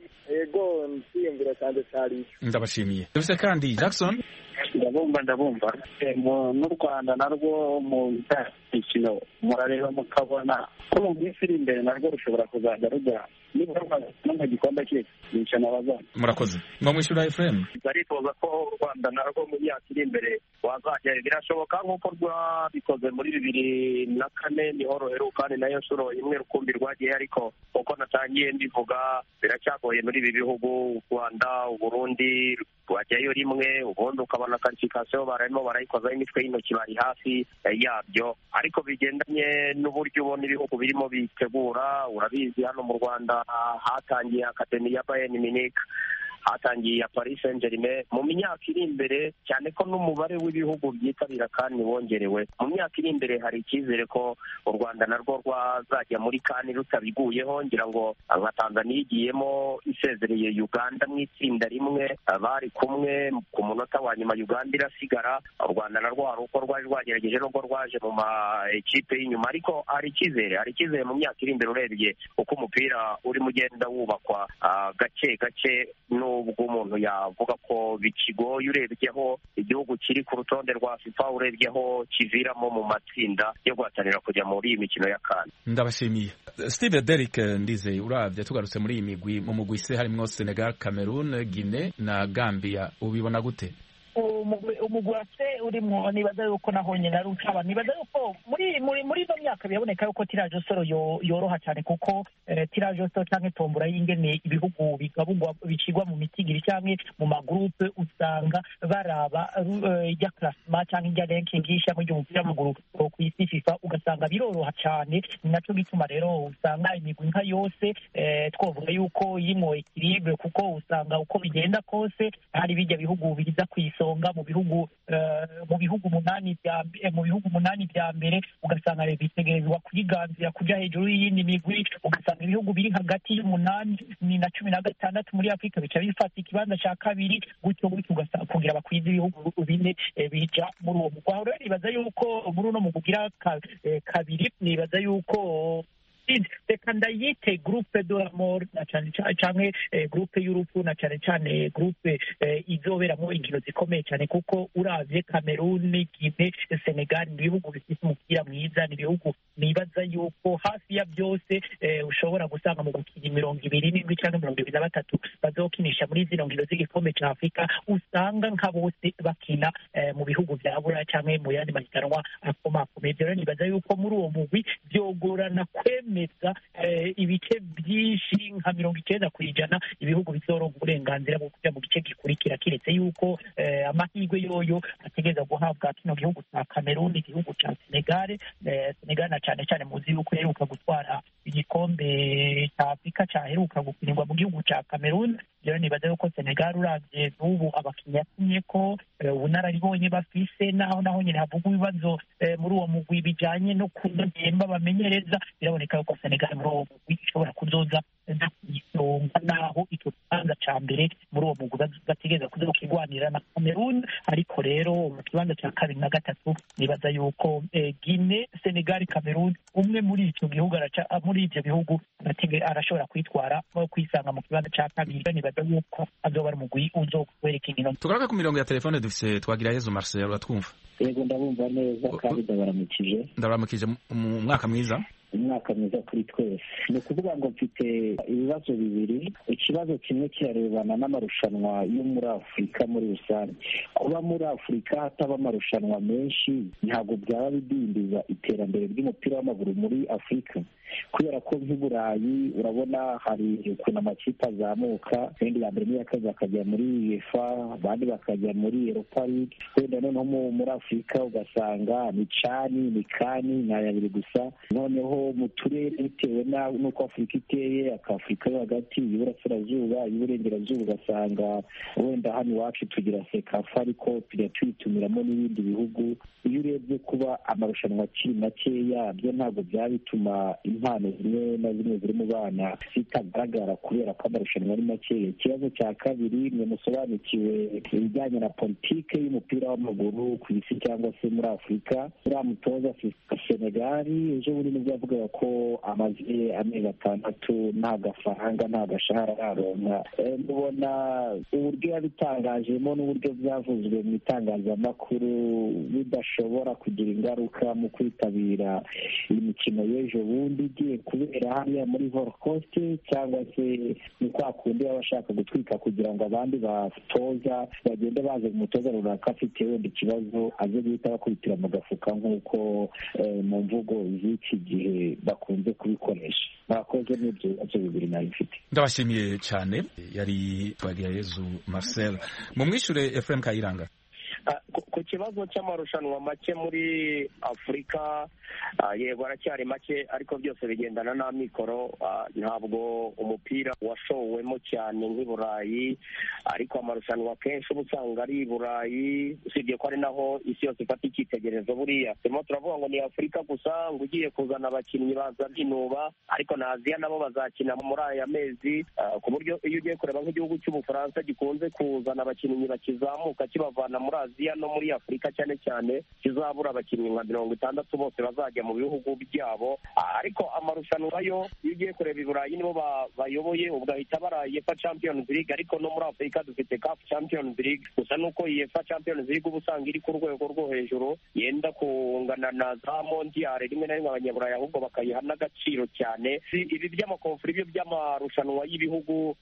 Ego nsiyumvira cyane cyari ndabashimiye. Dufise kandi Jackson. Ndabumva ndabumva n'u Rwanda narwo mu mikino murareba mukabona ko mu minsi iri imbere narwo rushobora kuzaza rujya nibura no mu gikombe cy'isi bicana abazana. Murakoze ngo mwishyura Ephraim. barifuza ko u Rwanda narwo mu myaka iri imbere wazajya birashoboka nk'uko rwabikoze muri bibiri na kane niho ruheruka ni nayo nshuro imwe rukumbi rwagiye, ariko uko natangiye mbivuga biracyagoye muri ibi bihugu u Rwanda u Burundi wajyayo rimwe ubundi ukabona karifikasiyo bararimo barayikozaho imitwe y'intoki bari hafi yabyo, ariko bigendanye n'uburyo ubona ibihugu birimo bitegura. Urabizi hano mu Rwanda hatangiye akademi ya Bayern Munich, hatangiye ya Paris Saint-Germain. Mu myaka iri imbere cyane ko n'umubare w'ibihugu byitabira kandi wongerewe, mu myaka iri imbere hari icyizere ko u Rwanda narwo rwazajya muri kani rutabiguyeho. Ngira ngo nka Tanzania igiyemo isezereye Uganda mu itsinda rimwe, bari kumwe ku munota wa nyuma Uganda irasigara. U Rwanda narwo hari uko rwaje rwagerageje n'ubwo rwaje mu ma ekipe y'inyuma, ariko hari icyizere hari icyizere mu myaka iri imbere urebye uko umupira urimo ugenda wubakwa gake gake. Ubwo umuntu yavuga ko bikigoye urebyeho igihugu kiri ku rutonde rwa FIFA, urebyeho kiviramo mu matsinda yo guhatanira kujya muri iyi mikino ya kane. Ndabashimiye. Steve Derrick Ndizeye, uravye tugarutse muri iyi migwi, mu mugwi se harimo Senegal, Cameroon, Guinea na Gambia, ubibona gute? umugwase urimo nibaza yuko naho nyine ari ukaba nibaza yuko muri muri muri no myaka biraboneka yuko tiraje soro yoroha cyane, kuko tiraje soro cyangwa tombora y'ingene ibihugu bigabugwa bicigwa mu mitigiri cyangwa mu magroupe, usanga baraba ya classement cyangwa ya ranking y'ishyamba ry'umupira w'amaguru ku isi FIFA, ugasanga biroroha cyane. Ni naco gituma rero usanga imigwi nka yose twavuga yuko yimo equilibre, kuko usanga uko bigenda kose hari bijya bihugu biza kwisonga mu bihugu mu bihugu munani bya mu bihugu munani bya mbere, ugasanga rero bitegerezwa kuyiganzira kuja hejuru y'indi migwi, ugasanga ibihugu biri hagati y'umunani ni na cumi na gatandatu muri Afrika bica bifata ikibanza cya kabiri, gutyo gutyo ugasanga kugira bakwiza ibihugu bine bija muri uwo mugwa. Rero nibaza yuko muri uno mugira kabiri nibaza yuko reka ndayite groupe de la mort na cyane cyane groupe y'urupfu na cyane cyane groupe izoberamo inkino zikomeye cyane, kuko uravye Cameroon, Guinea, Senegal ni ibihugu bifite umupira mwiza, ni ibihugu nibaza yuko hafi ya byose ushobora gusanga mu gukina mirongo ibiri n'indwi cyangwa mirongo ibiri na batatu bazokinisha muri zino nkino z'igikombe cya Afurika, usanga nka bose bakina mu bihugu vya Buraya cyangwa mu yandi mahiganwa akomakomeye. Rero nibaza yuko muri uwo mugwi byogorana kwemeza ibice byinshi nka mirongo icyenda ku ijana ibihugu bizoronka uburenganzira bwo kujya mu gice gikurikira, kiretse yuko amahirwe yoyo ategereza guhabwa kino gihugu cya Cameroon, igihugu cya Senegal. Senegal na cyane cyane muzi yuko yaheruka gutwara igikombe cya Afurika cyaheruka gukinirwa mu gihugu cya Cameroon. Rero nibaza yuko Senegal uravye n'ubu abakinnyi yatumye ko ubunararibonye bafise, naho naho nyine havuga ibibazo muri uwo mugwi bijanye no kudahemba bamenyereza, biraboneka yuko Senegal muri uwo mugwi ishobora kuzoza isonga, naho icyo kibanza ca mbere muri uwo mugwi bategereza kuzokigwanira na Cameroon. Ariko rero mu kibanza cya kabiri na gatatu nibaza yuko Guinea, Senegal, Cameroon, umwe muri icyo gihugu muri ivyo bihugu arashobora kwitwara kwisanga mu kibanza cya kabiri. Nibaza yuko azoba ari umugwi uzokwereka inkino. Tugaruka ku mirongo ya telefone dufise Twagirayezu Marcel, uratwumva? Yego ndabumva neza kandi ndabaramukije. Ndabaramukije mu mwaka mwiza. Umwaka mwiza kuri twese. Ni ukuvuga ngo mfite ibibazo bibiri. Ikibazo kimwe kirarebana n'amarushanwa yo muri Afurika muri rusange. Kuba muri Afurika hataba amarushanwa menshi ntabwo byaba bidindiza iterambere ry'umupira w'amaguru muri Afurika, kubera ko nk'i Burayi urabona hari ukuntu amakipe azamuka, wenda ya mbere n'iya kabiri bakajya muri UEFA, abandi bakajya muri Europa League. Wenda noneho muri Afurika ugasanga ni cani ni kani ni ayabiri gusa. Noneho mu turere bitewe n'uko Afurika iteye, akafurika yo hagati, y'Iburasirazuba, y'Iburengerazuba, ugasanga wenda hano iwacu tugira sekafa ariko tujya tuyitumiramo n'ibindi bihugu. Iyo urebye kuba amarushanwa akiri makeya, byo ntabwo byaba bituma impano zimwe na zimwe ziri mu bana zitagaragara kubera ko amarushanwa ari makeya. Ikibazo cya kabiri, mwe musobanukiwe ibijyanye na politike y'umupira w'amaguru ku isi cyangwa se muri Afurika. Uriya mutoza senegali ejo bundi nibwo yavugaga ko amaze amezi atandatu nta gafaranga nta gashahara araronka. Ndabona uburyo yabitangajemo n'uburyo byavuzwe mu itangazamakuru bidashobora kugira ingaruka mu kwitabira iyi mikino y'ejo bundi igiye kubera hariya muri Holcost, cyangwa se ni kwa kundi baba bashaka gutwika kugira ngo abandi batoza bagende baje mu mutoza runaka afite wenda ikibazo aze guhita bakubitira mu gafuka nk'uko mu mvugo z'iki gihe bakunze kubikoresha. Murakoze n'ibyo bibazo bibiri nayo mfite. Ndabashimiye cyane. Yari Twagirayezu Marcel. Mu mwishure Ephraim Kayiranga. Ku kibazo cy'amarushanwa make muri Afurika, yego aracyari make, ariko byose bigendana n'amikoro. Ntabwo umupira washowemo cyane nk'i Burayi, ariko amarushanwa kenshi uba usanga ari i Burayi, usibye ko ari naho isi yose ifata icyitegererezo. Buriya turimo turavuga ngo ni Afurika gusa, ngo ugiye kuzana abakinnyi baza binuba, ariko na Aziya nabo bazakina muri aya mezi, ku buryo iyo ugiye kureba nk'igihugu cy'Ubufaransa gikunze kuzana abakinnyi bakizamuka kibavana muri Aziya no muri Afurika cyane cyane, kizabura abakinnyi nka mirongo itandatu bose bazajya mu bihugu byabo. Ariko amarushanwa yo iyo ugiye kureba i Burayi nibo bayoboye, ugahita bara UEFA Champions League, ariko no muri Afurika dufite C A F Champions League. Gusa nuko UEFA Champions League uba usanga iri ku rwego rwo hejuru, yenda kungana na za Mondial, rimwe na rimwe abanyaburayi ahubwo bakayiha n'agaciro cyane. Ibi by'amakonfuri byo by'amarushanwa y'ibihugu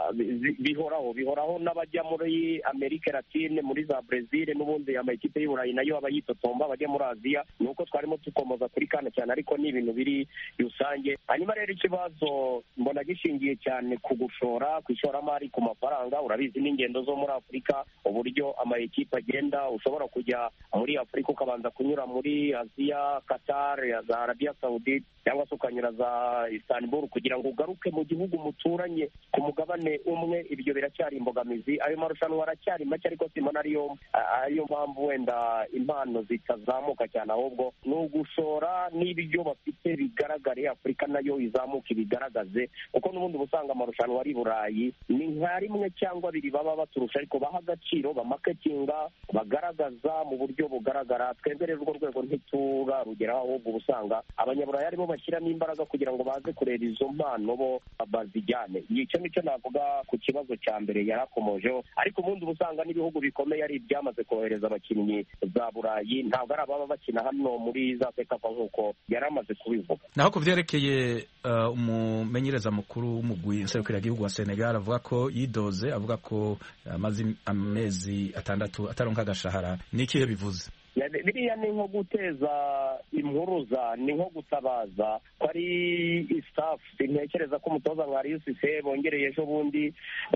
bihoraho bihoraho n'abajya muri Amerika Latine, muri za Brazil, n'ubundi amakipe y'u Burayi nayo aba yitotomba bajya muri Aziya. Nuko twarimo tukomoza kuri kana cyane, ariko ni ibintu biri rusange. Hanyuma rero ikibazo mbona gishingiye cyane ku gushora, ku ishoramari, ku mafaranga. Urabizi n'ingendo zo muri Afurika, uburyo amakipe agenda, ushobora kujya muri Afurika ukabanza kunyura muri Aziya, Qatar, za Arabia Saudite, cyangwa se ukanyura za Istanbul kugira ngo ugaruke mu gihugu muturanye ku mugabane umwe. Ibyo biracyari imbogamizi. Ayo marushanwa aracyari make, ariko simona ariyo ariyo mpamvu wenda impano zitazamuka cyane, ahubwo ni ugushora n'ibyo bafite bigaragare, Afurika nayo izamuka ibigaragaze, kuko n'ubundi usanga amarushanwa ari Burayi ni nka rimwe cyangwa abiri baba baturusha, ariko baha agaciro, bamaketinga, bagaragaza mu buryo bugaragara. Twebwe rero urwo rwego ntiturarugeraho, ahubwo usanga abanyaburayi aribo bashyiramo imbaraga kugira ngo baze kureba izo mpano bo bazijyane. Icyo nicyo navuga ku kibazo cya mbere yarakomojeho, ariko ubundi usanga n'ibihugu bikomeye ari ibyamaze kohereza abakinnyi za Burayi, ntabwo ari ababa bakina hano muri za sekafa nk'uko yari amaze kubivuga. Naho ku byerekeye uh, umumenyereza mukuru w'umugwi nserukiragihugu wa Senegal avuga ko yidoze, avuga ko amaze uh, amezi atandatu ataronka agashahara, ni ikihe bivuze? Biriya ni nko guteza impuruza, ni nko gutabaza ko ari staff. Ntekereza ko umutoza nka Aliou bongereye ejo bundi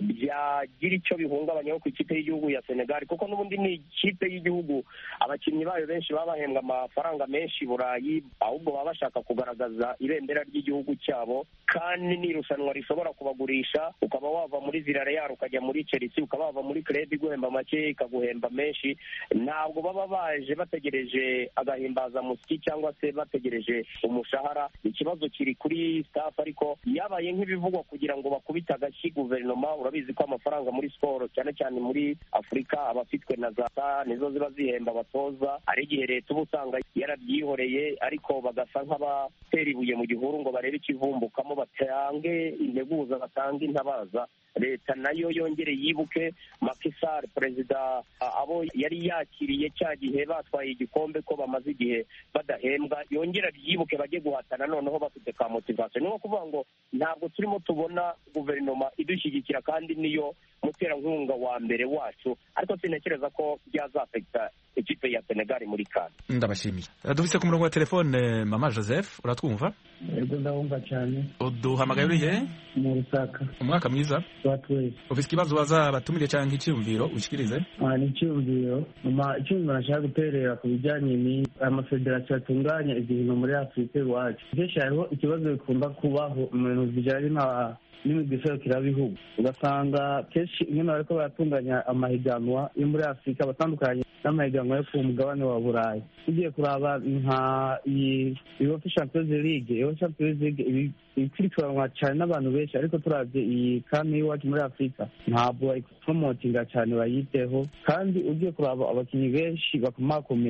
byagira icyo bihungabanyaho ku ikipe y'igihugu ya Senegal, kuko n'ubundi ni ikipe y'igihugu, abakinnyi bayo benshi baba bahembwa amafaranga menshi Burayi, ahubwo baba bashaka kugaragaza ibendera ry'igihugu cyabo, kandi ni irushanwa rishobora kubagurisha, ukaba wava muri Villarreal ukajya muri Chelsea, ukaba wava muri club iguhemba make ikaguhemba menshi. Ntabwo baba baje bategereje agahimbaza musiki cyangwa se bategereje umushahara. Ikibazo kiri kuri staff, ariko yabaye nk'ibivugwa kugira ngo bakubite agashyi guverinoma. Urabizi ko amafaranga muri siporo cyane cyane muri Afurika abafitwe na za nizo ziba zihemba abatoza. Ari igihe leta uba usanga yarabyihoreye, ariko bagasa nk'abatera ibuye mu gihuru ngo barebe ikivumbukamo, batange integuza, batange intabaza. Leta nayo yongere yibuke Macky Sall, perezida, abo yari yakiriye cya gihe batwaye igikombe ko bamaze igihe badahembwa, yongera yibuke bajye guhatana noneho bafite ka motivation. Niyo kuvuga ngo ntabwo turimo tubona guverinoma idushyigikira, kandi niyo muterankunga wa mbere wacu, ariko sinekereza ko byazafekta ikipe ya Senegal muri CAN. Ndabashimiye. Dufise ku murongo wa telefone Mama Joseph, uratwumva? Yego ndabumva cyane. Uduhamagaye uri he? Mu Rusaka. Umwaka mwiza. Watwe. Ufise ikibazo baza batumire cyangwa icyumviro ushikirize? Ah, ni icyumviro. Mama, icyumviro nashaka guterera ku bijyanye ni amafederasiyo atunganya ibintu muri Afurika iwacu. Kenshi hariho ikibazo bikunda kubaho mu bintu bijyanye na n'imigwi iserukirabihugu, ugasanga kenshi nk'ino bariko baratunganya amahiganwa yo muri Afurika batandukanye n'amahiganwa yo ku mugabane wa Burayi. Tugiye kuraba nka iyi UEFA Champions League, UEFA Champions League ikurikiranwa cyane n'abantu benshi, ariko turavye iyi CAN y'iwacu muri Afurika ntabwo bayikomotinga cyane bayiteho, kandi ugiye kuraba abakinnyi benshi bakomakomeye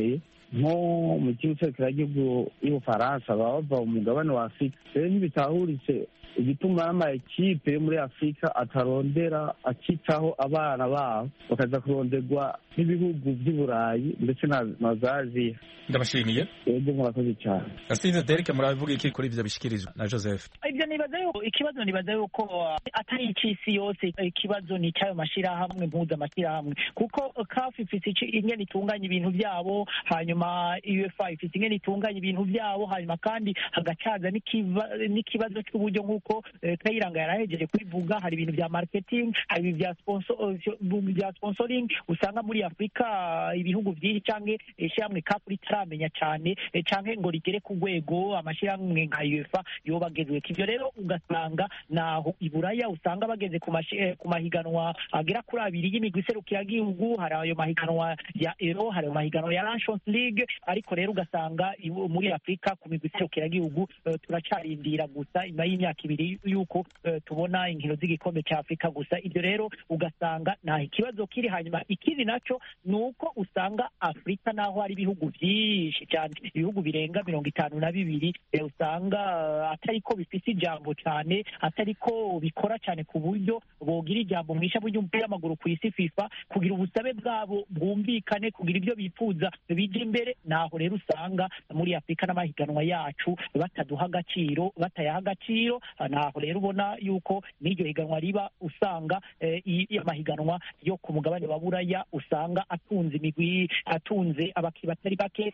nko mu gihugu cy'igihugu y'ubufaransa baba bava mu mugabane wa afurika rero ntibitahuritse igituma n'amakipe yo muri afurika atarondera akitaho abana babo bakaza kuronderwa n'ibihugu by'uburayi ndetse na za aziya. ndabashimiye. yego murakoze cyane. Steve Derek muravuga iki kuri ivyo bishikirizwa na Joseph? Ibyo nibaza yuko ikibazo nibaza yuko atari icy'isi yose, ikibazo ni cy'ayo mashyirahamwe mpuzamashyirahamwe, kuko C A F ifite ingene itunganya ibintu byabo, hanyuma U E F A ifite ingene itunganya ibintu byabo, hanyuma kandi hagacaza n'ikibazo cy'uburyo nk'uko Kayiranga yarahejeje kubivuga. Hari ibintu bya marketing, hari ibintu bya sponsor bya sponsoring. Usanga muri Afurika ibihugu byinshi cyangwa ishyirahamwe C A F ritaramenya cyane cyangwa ngo rigere ku rwego amashyirahamwe nka U E F A yo bagezwe. Ibyo rero ugasanga naho i Buraya usanga bageze ku mahiganwa agera kuri abiri y'imigwi iserukiragihugu. Hari ayo mahiganwa ya Euro, hari ayo mahiganwa ya Nations League, ariko rero ugasanga muri Afurika ku migwi iserukiragihugu turacarindira gusa nyuma y'imyaka ibiri yuko tubona inkino z'igikombe cya Afurika gusa. Ibyo rero ugasanga nta ikibazo kiri. Hanyuma ikindi nacyo ni uko usanga Afurika naho hari ibihugu byinshi cyane, ibihugu birenga mirongo itanu na bibiri, usanga atari ko bifite ijambo cyane, atari ko bikora cyane ku buryo bogira ijambo mu ishavu ry'umupira w'amaguru ku isi FIFA, kugira ubusabe bwabo bwumvikane, kugira ibyo bifuza bijya imbere. Naho rero usanga muri Afurika n'amahiganwa yacu bataduha agaciro, batayaha agaciro. Naho rero ubona yuko n'iryo higanwa riba usanga amahiganwa yo ku mugabane wa Buraya usanga atunze imigwi, atunze abaki batari bake,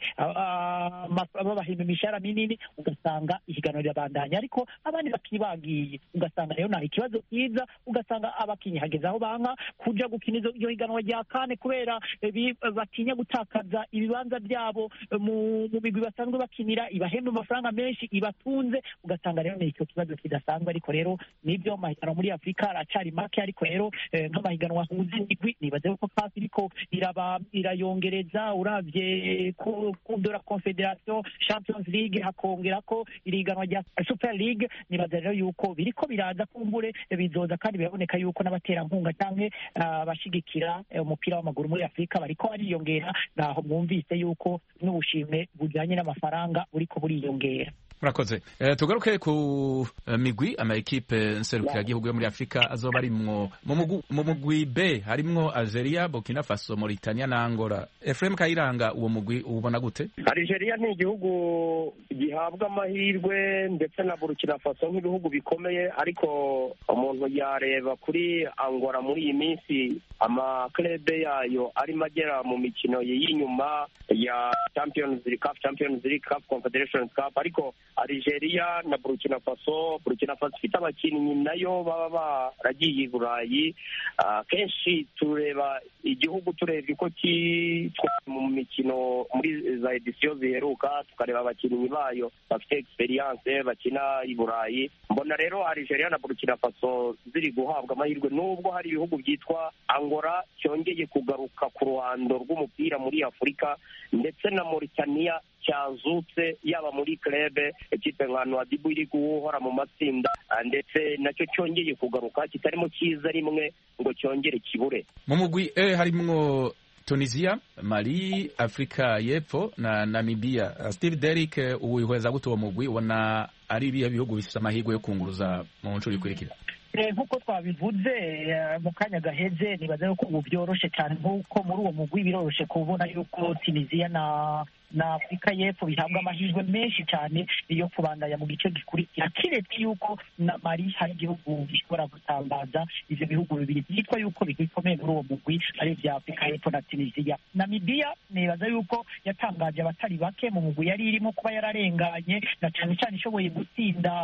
babahemba imishahara minini, ugasanga ihiganwa rirabandanya, ariko abandi bakibagiye. Ugasanga rero nta ikibazo cyiza, ugasanga abakinnyi hageze aho banka kuja gukina iryo higanwa rya kane kubera batinya gutakaza ibibanza byabo mu migwi basanzwe bakinira, ibahemba amafaranga menshi, ibatunze. Ugasanga rero ni icyo kibazo kidasanzwe. Ariko rero nibyo amahiganwa muri Afurika aracari make, ariko rero nk'amahiganwa ahuza imigwi nibaze ko C A F iriko iraba irayongereza. Uravye ku de la Confederation, Champions League, hakongera ko iriganwa rya Super League, nibaze rero yuko biriko biraza kumbure bizoza, kandi biraboneka yuko n'abaterankunga canke abashigikira umupira w'amaguru muri Afurika bariko bariyongera. Naho mwumvise yuko n'ubushimwe bujanye n'amafaranga buriko buriyongera. Murakoze. Eh, tugaruke ku uh, migwi ama equipe nserukiragihugu yo muri Afrika azoba arimwo mu mugwi B harimwo Algeria, Burkina Faso, Mauritania na Angola. Ephraim Kayiranga, uwo mugwi ubona gute? Algeria ni igihugu gihabwa amahirwe ndetse na Burkina Faso nk'ibihugu bikomeye, ariko umuntu yareba kuri Angola muri iyi minsi amaklebe yayo arimo agera mu mikino y'inyuma ya Champions League, C A F Champions League, C A F Confederation Cup, ariko Algeria na Burkina Faso, Burkina Faso ifite abakinnyi nayo baba baragiye i Burayi. Uh, kenshi tureba igihugu turebye uko kitwa mu mikino muri za edisiyo ziheruka, tukareba abakinnyi bayo bafite experience bakina i Burayi. Mbona rero Algeria na Burkina Faso ziri guhabwa amahirwe, nubwo hari ibihugu byitwa Angola cyongeye kugaruka ku ruhando rw'umupira muri Afurika, ndetse na Mauritania cyazutse yaba muri club ekipe nka Nouadhibou iri guhora mu matsinda, ndetse nacyo cyongeye kugaruka kitarimo cyiza rimwe ngo cyongere kibure. Mu mugwi E harimwo Tunisia, Mali, Afrika y'Epfo na Namibia. Steve Derrick, uwihweza gute uwo mugwi, ubona ari ibihe bihugu bifite amahirwe yo kunguruza mu nshuro ikurikira? Nk'uko twabivuze mu kanya gaheze, nibaza yuko ubu byoroshe cyane, nk'uko muri uwo mugwi biroroshe kubona yuko Tunisia na na Afrika y'Epfo bihabwa amahirwe menshi cyane yo kubandanya mu gice gikurikira, kiretse yuko na Mali hari igihugu gishobora gutambaza ivyo bihugu bibiri byitwa yuko bikomeye muri uwo mugwi, ari vya Afrika y'Epfo na Tunisia. Namibia nibaza yuko yatangaje abatari bake mu mugwi yari irimo kuba yararenganye, na cyane cyane ishoboye gutsinda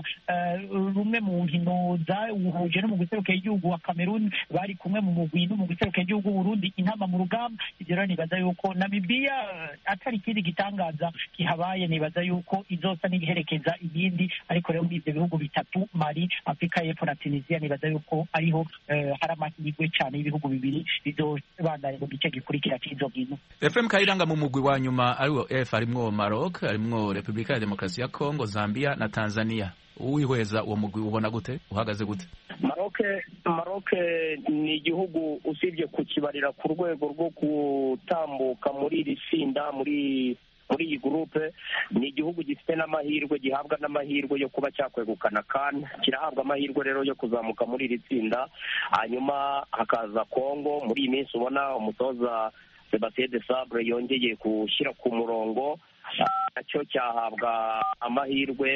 rumwe mu nkino zahuje no mu guseruka igihugu wa Cameroon, bari kumwe mu mugwi no mu guseruka igihugu Burundi intama mu rugamba. Ivyo rero nibaza yuko Namibia atari kindi gitangaza kihabaye, nibaza yuko izosa n'igiherekeza iyindi, ariko rero muri ibyo bihugu bitatu Mali, Afrika y'Epfo na Tunisia, nibaza yuko ariho uh, hari amahirwe cyane y'ibihugu bibiri bizobandanya mu gice gikurikira cy'izo nkino. Ephraim Kayiranga, mu mugwi wa nyuma ariwo F harimwo Maroc, harimwo Republika ya Demokarasi ya Kongo, Zambia na Tanzania. Uwihweza uwo mugwi ubona gute, uhagaze gute? Maroc Maroc ni igihugu usibye kukibarira ku rwego rwo gutambuka muri iri tsinda muri muri iyi gurupe ni igihugu gifite n'amahirwe gihabwa n'amahirwe yo kuba cyakwegukana kan kirahabwa amahirwe rero yo kuzamuka muri iri tsinda. Hanyuma hakaza Congo muri iyi minsi ubona umutoza Sebastien Desabre yongeye gushyira ku murongo, nacyo cyahabwa amahirwe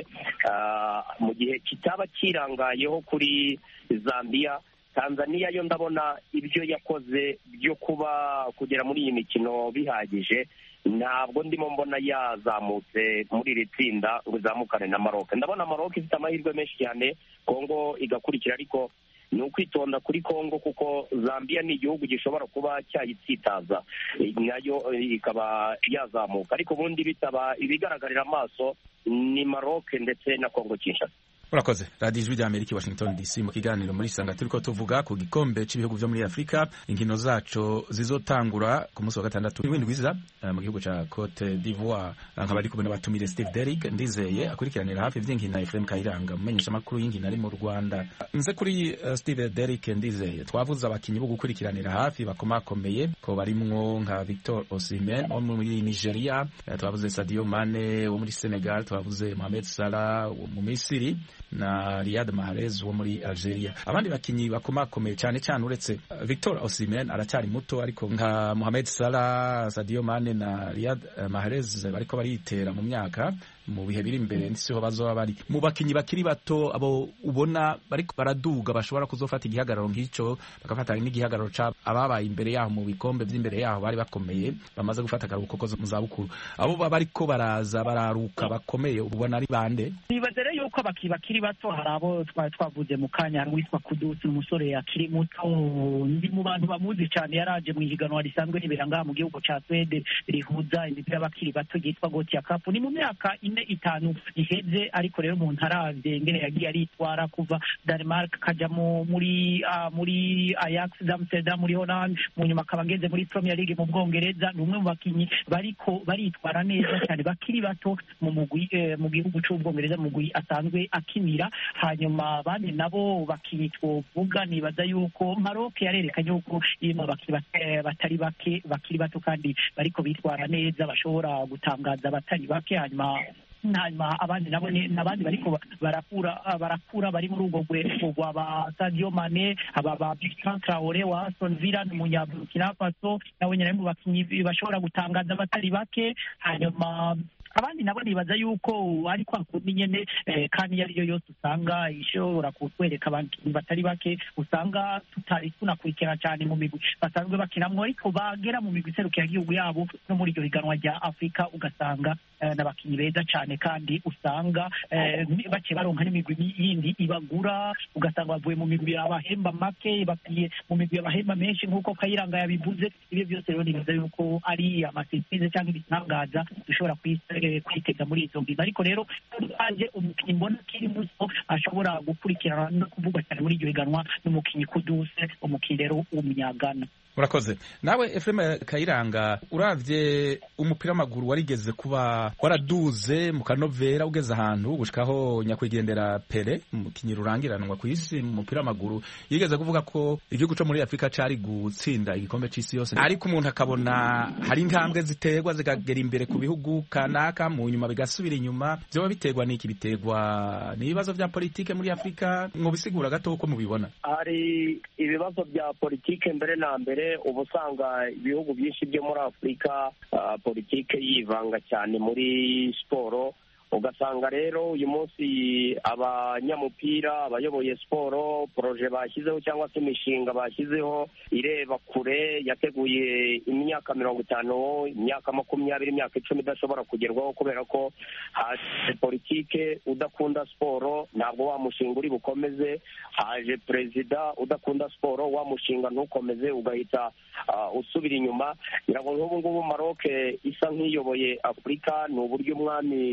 mu gihe kitaba kirangayeho kuri Zambia. Tanzania yo ndabona ibyo yakoze byo kuba kugera muri iyi mikino bihagije, ntabwo ndimo mbona yazamutse muri iri tsinda ngo izamukane na Maroc. Ndabona Maroc ifite amahirwe menshi cyane, Congo igakurikira, ariko ni ukwitonda kuri Congo kuko Zambia ni igihugu gishobora kuba cyayitsitaza nayo ikaba yazamuka, ariko ubundi bitaba ibigaragarira amaso ni Maroc ndetse na Congo Kinshasa. Urakoze. Radio Ijwi ry'Amerika, Washington D C, mu kiganiro muri Sanga turiko tuvuga ku gikombe cy'ibihugu byo muri Afrika. Inkino zaco zizotangura ku munsi wa gatandatu w'indwi iza mu gihugu ca Cote d'Ivoire. Nkaba ari kumwe n'abatumire Steve Derrick Ndizeye akurikiranira hafi ivy'inkino, Ephraim Kayiranga mumenyesha makuru y'inkino ari mu Rwanda. Nze kuri uh, Steve Derrick Ndizeye, twavuze abakinyi bo gukurikiranira hafi bakomakomeye ko barimwo nka Victor Osimhen wo muri Nigeria, twavuze Sadio Mane wo muri Senegal, twavuze Mohamed Salah wo mu Misiri na Riyad Mahrez wo muri Algeria. Abandi bakinyi bakomakomeye cyane cyane uretse Victor Osimhen aracyari muto, ariko nka Mohamed Salah, Sadio Mane na Riyad Mahrez bariko baritera mu myaka, mu bihe biri imbere nisiho bazoba bari mu bakinyi bakiri bato abo ubona bariko baraduga bashobora kuzofata igihagararo nk'ico, bagafata n'igihagararo ca ababaye imbere yaho mu bikombe vy'imbere yaho bari bakomeye bamaze gufata akaruhuko ko mu zabukuru. Abo bariko baraza bararuka bakomeye ubona ari bande? Nibazere yuko abaki bakiri bato hari abo twari twavuze mu kanya, hari witwa Kudus, umusore akiri muto, ndi mu bantu bamuzi cyane, yaraje mu higanwa risanzwe ribera ngaha mu gihugu ca Sweden rihuza imipira y'abakiri bato yitwa Gotia Cup. Ni mu myaka ine itanu iheze, ariko rero umuntu aravye ngene yagiye aritwara kuva Denmark kaja muri uh, muri Ajax d'Amsterdam muri Holland, mu nyuma akaba ngeze muri Premier League mu Bwongereza. Ni umwe mu bakinyi bariko baritwara neza cyane bakiri bato mu mugwi eh, mu gihugu c'Ubwongereza, mu mugwi asanzwe akinira. Hanyuma abandi nabo bakinyi twovuga, nibaza yuko Maroc yarerekanye yuko irimo bakiri batari bake bakiri bato kandi bariko bitwara neza, bashobora gutangaza batari bake. Hanyuma hanyuma abandi nabo n'abandi bariko barakura barakura bari muri ubwo rwego rwa Sadio Mane, aba ba Victor Traoré wa Aston Villa n'umunya Burkina Faso, nawe nyine mu bakinyi bashobora gutangaza batari bake. Hanyuma abandi nabo nibaza yuko ari kwa kundi nyene eh, kandi yariyo yose usanga ishobora kutwereka abantu batari bake usanga tutari tunakurikira cyane mu migwi basanzwe bakinamwo, ariko bagera mu migwi serukira igihugu yabo no muri iryo higanwa rya Afrika ugasanga eh, n'abakinyi beza cyane, kandi usanga eh, bake baronka n'imigwi yindi ibagura, ugasanga bavuye mu migwi y'abahemba make bakiye mu migwi y'abahemba menshi nk'uko Kayiranga yabivuze. Ibyo byose rero nibaza yuko ari amasipirize cyangwa ibitangaza dushobora kwitega kwitega muri izo mbizi, ariko rero anje umukinyi mbona kiri muto ashobora gukurikirana no kuvugwa cyane muri iryo higanwa n'umukinyi Kuduse, umukinyi rero w'umunyagana. Urakoze. Nawe Ephraim Kayiranga, uravye umupira w'amaguru warigeze kuba waraduze mu kanovera ugeze ahantu gushikaho nyakwigendera Pele, umukinyi rurangiranwa ku isi mu mupira w'amaguru, yigeze kuvuga ko igihugu cyo muri Afrika cari gutsinda igikombe c'isi yose, ariko umuntu akabona hari intambwe ziterwa zikagera imbere ku bihugu kanaka, mu nyuma bigasubira inyuma. Vyoba biterwa n'iki? Biterwa n'ibibazo vya politike muri Afrika? Ngo bisigura gato uko mubibona. Hari ibibazo vya politike mbere na mbere, ubu usanga ibihugu byinshi byo muri Afurika uh, politike yivanga cyane muri siporo, ugasanga rero uyu munsi abanyamupira abayoboye siporo proje bashyizeho cyangwa se imishinga bashyizeho ireba kure, yateguye imyaka mirongo itanu, imyaka makumyabiri, imyaka icumi idashobora kugerwaho kubera ko haje politike. Udakunda siporo ntabwo wa mushinga uri bukomeze, haje perezida udakunda siporo wa mushinga ntukomeze, ugahita uh, usubira inyuma. Ngira ngo nk'ubu ngubu Maroc isa nk'iyoboye Afurika, ni uburyo umwami wa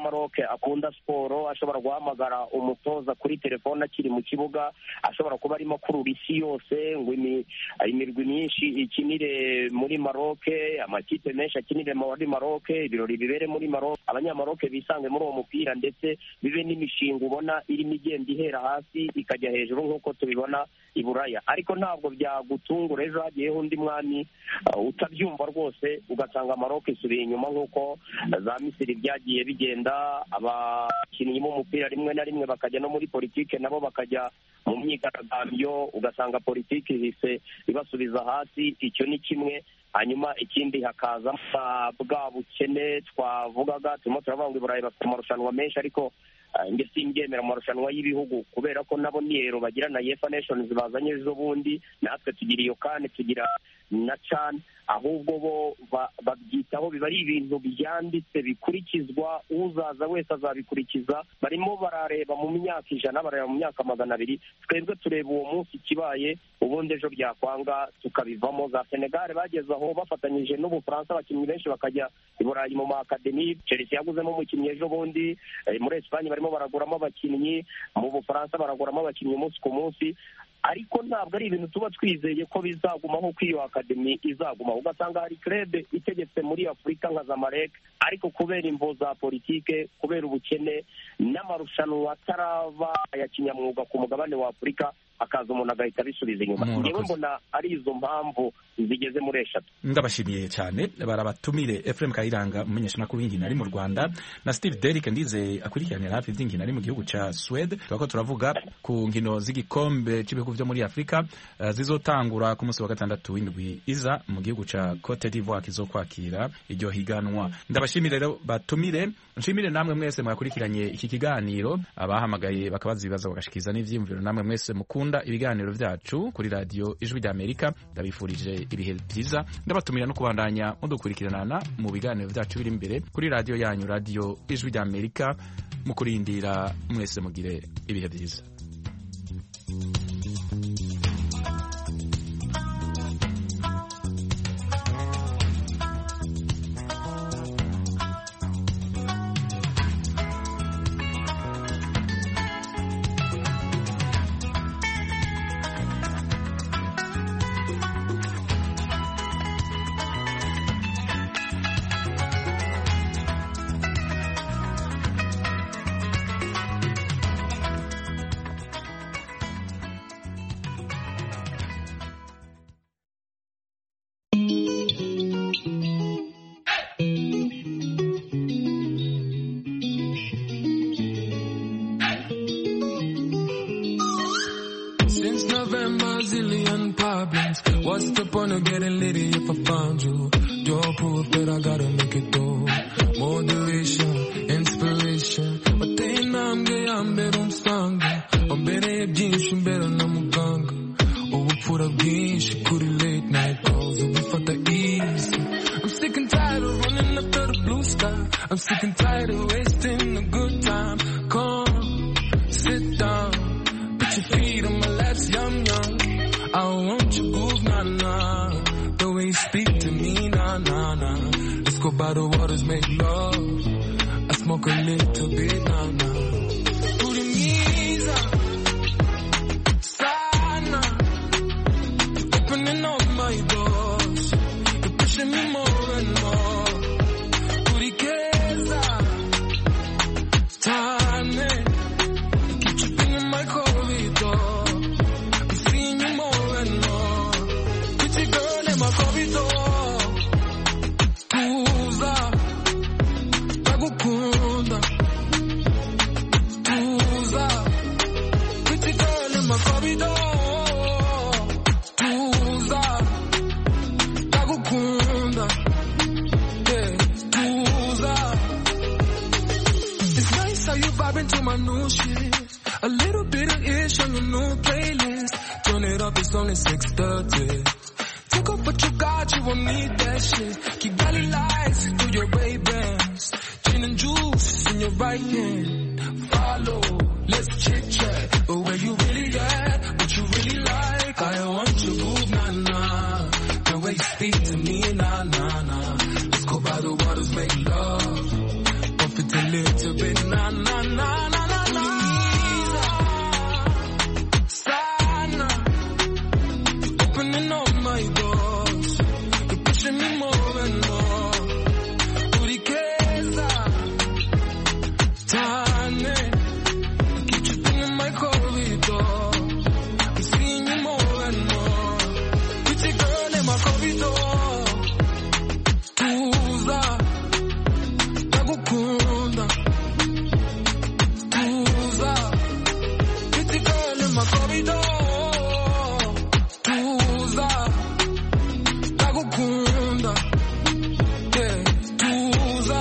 Maroc akunda siporo, ashobora guhamagara umutoza kuri telefone akiri mu kibuga, ashobora kuba arimo kurura isi yose ngo imirwi myinshi ikinire muri Maroc, amakipe menshi akinire muri Maroc, ibirori bibere muri Maroc, abanyamaroc bisange muri uwo mupira, ndetse bibe n'imishinga ubona irimo igenda ihera hasi ikajya hejuru nk'uko tubibona i Buraya. Ariko ntabwo byagutungura ejo hagiyeho undi mwami uh, utabyumva rwose ugasanga Maroc isubiye inyuma nk'uko za Misiri byagiye bigenda, abakinnyi b'umupira rimwe na rimwe bakajya no muri politike, nabo bakajya mu myigaragambyo, ugasanga politiki ihise ibasubiza hasi. Icyo ni kimwe. Hanyuma ikindi hakaza bwa bukene twavugaga, turimo turavuga ngo i Burayi bafite amarushanwa menshi, ariko njye simbyemera amarushanwa y'ibihugu kubera ko nabo niyero bagira na UEFA Nations bazanye ejo bundi, natwe tugira iyo kane, tugira na CHAN, ahubwo bo babyitaho, biba ari ibintu byanditse bikurikizwa, uzaza wese azabikurikiza. Barimo barareba mu myaka ijana, barareba mu myaka magana abiri, twebwe tureba uwo munsi kibaye, ubundi ejo byakwanga tukabivamo. Za Senegal bageze aho bafatanyije n'Ubufaransa, abakinnyi benshi bakajya i Burayi mu maakademi. Chelsea yaguzemo umukinnyi ejo bundi, muri Espagne barimo baraguramo abakinnyi, mu Bufaransa baraguramo abakinnyi umunsi ku munsi. Ariko ntabwo ari ibintu tuba twizeye ko bizaguma nk'uko iyo akademi izaguma. Ugasanga hari club itegetse muri Afurika nka Zamalek, ariko kubera imvo za politike, kubera ubukene n'amarushanwa ataraba ya kinyamwuga ku mugabane wa Afurika, akaza umuntu agahita abisubiza inyuma. Ngewe mbona ari izo mpamvu zigeze muri eshatu. Ndabashimiye cyane. Barabatumire Ephraim Kayiranga, umumenyeshamakuru w'inkino ari mu Rwanda, na Steve Derrick ndize akurikiranira hafi iby'inkino ari mu gihugu cya Sweden. Turako turavuga ku nkino z'igikombe cy'ibihugu byo muri Afurika uh, zizotangura ku munsi wa gatandatu w'indwi iza mu gihugu cya Cote d'Ivoire kizokwakira iryo higanwa. Ndabashimire rero batumire, nshimire namwe mwese mwakurikiranye iki kiganiro, abahamagaye bakabaza ibibazo bagashikiza n'ivyiyumviro, namwe mwese mukunda ibiganiro vyacu kuri radio Ijwi ry'Amerika. Ndabifurije ibihe byiza, ndabatumira no kubandanya mudukurikirana mu biganiro vyacu biri imbere kuri radio yanyu, radio Ijwi ry'Amerika. Mukurindira mwese mugire ibihe byiza. What's the point of getting litty if I found you? You're proof that I gotta make it though. Motivation, inspiration. But they nam ge ambe rumsanga. Ambere byinshi mbere na muganga. Ubupfura bwinshi kuri late night calls. Ubifata easy. I'm sick and tired of running after the blue sky. I'm sick and tired of wasting a good time. Come, sit down. Put your feet on my laps, yum yum. I want your groove, nah, nah. The way you speak to me, nah, nah, nah. Let's go by the waters, make love. I smoke a little bit, nah, nah. Purimiza, sana. You're opening all my doors. You're pushing me more and more. Purikeza, tane. You keep tripping in my corridor. To my new shit, a little bit of ish on your new playlist. Turn it up, it's only six thirty. Take off what you got, you won't need that shit. Keep belly lights through your Ray-Bans. Gin and juice in your right hand. Follow, let's chit chat. But where you really at, what you really like. I want your groove, nah nah. The way you speak to me, nah nah nah. Let's go by the waters, make love. Don't fit little bit na na na na na na. Sana, opening up my doors, you're pushing me more and more. Turikeza, Tane, keep you in my corridor. I'm seeing you more and more. Pretty girl in my corridor. Tuza, Tagukunda. Tuza, pretty girl in my corridor. Tuza, Tagukunda. Yeah, Tuza.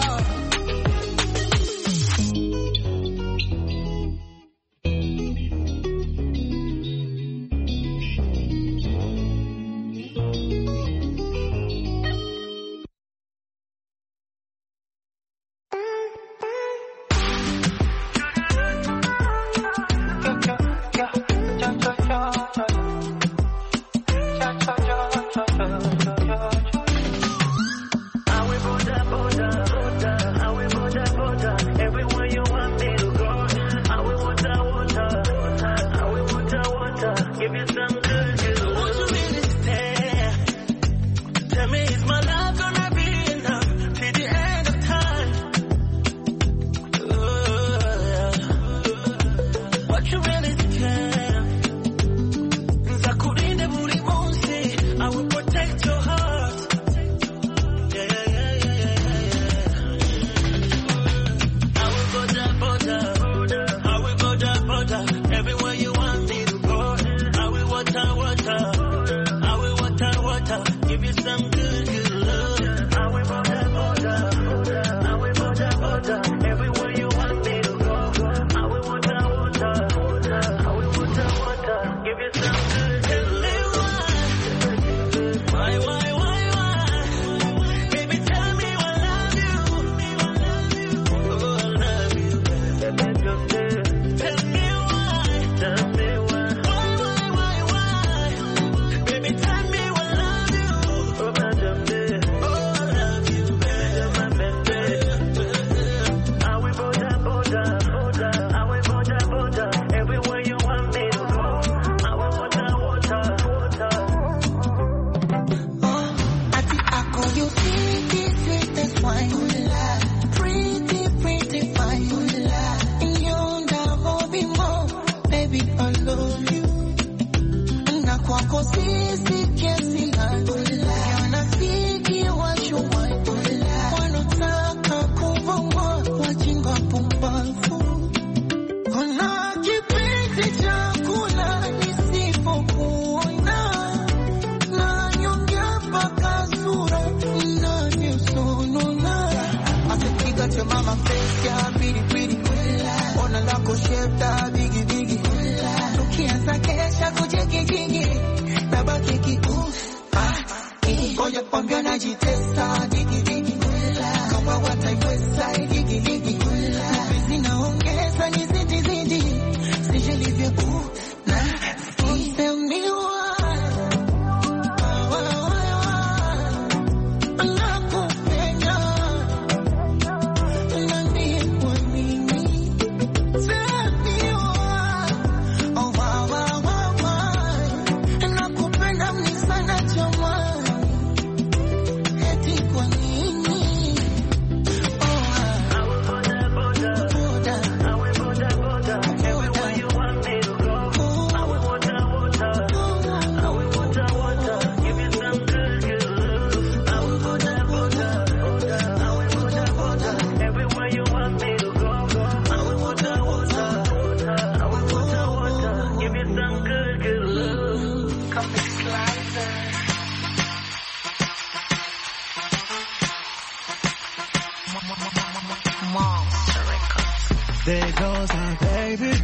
There goes my baby,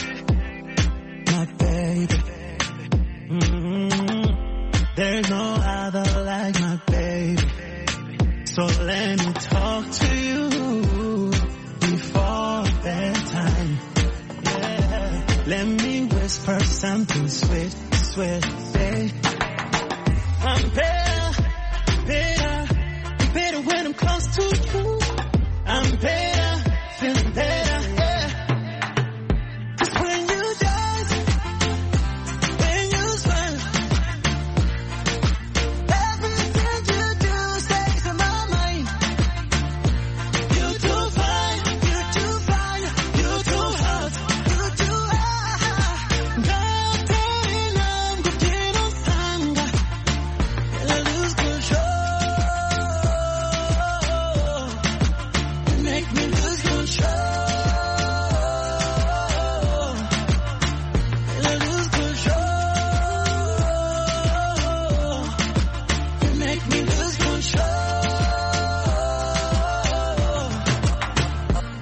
my baby. Mm-hmm. There's no other like my baby. So let me talk to you before bedtime. Yeah. Let me whisper something sweet, sweet, babe. I'm better, better, better when I'm close to you. I'm better.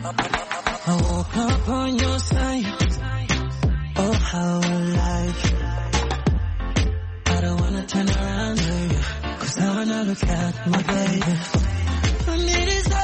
I woke up on your side. Oh, how alive. I don't wanna turn around, baby, 'cause now when I look at my baby, I need his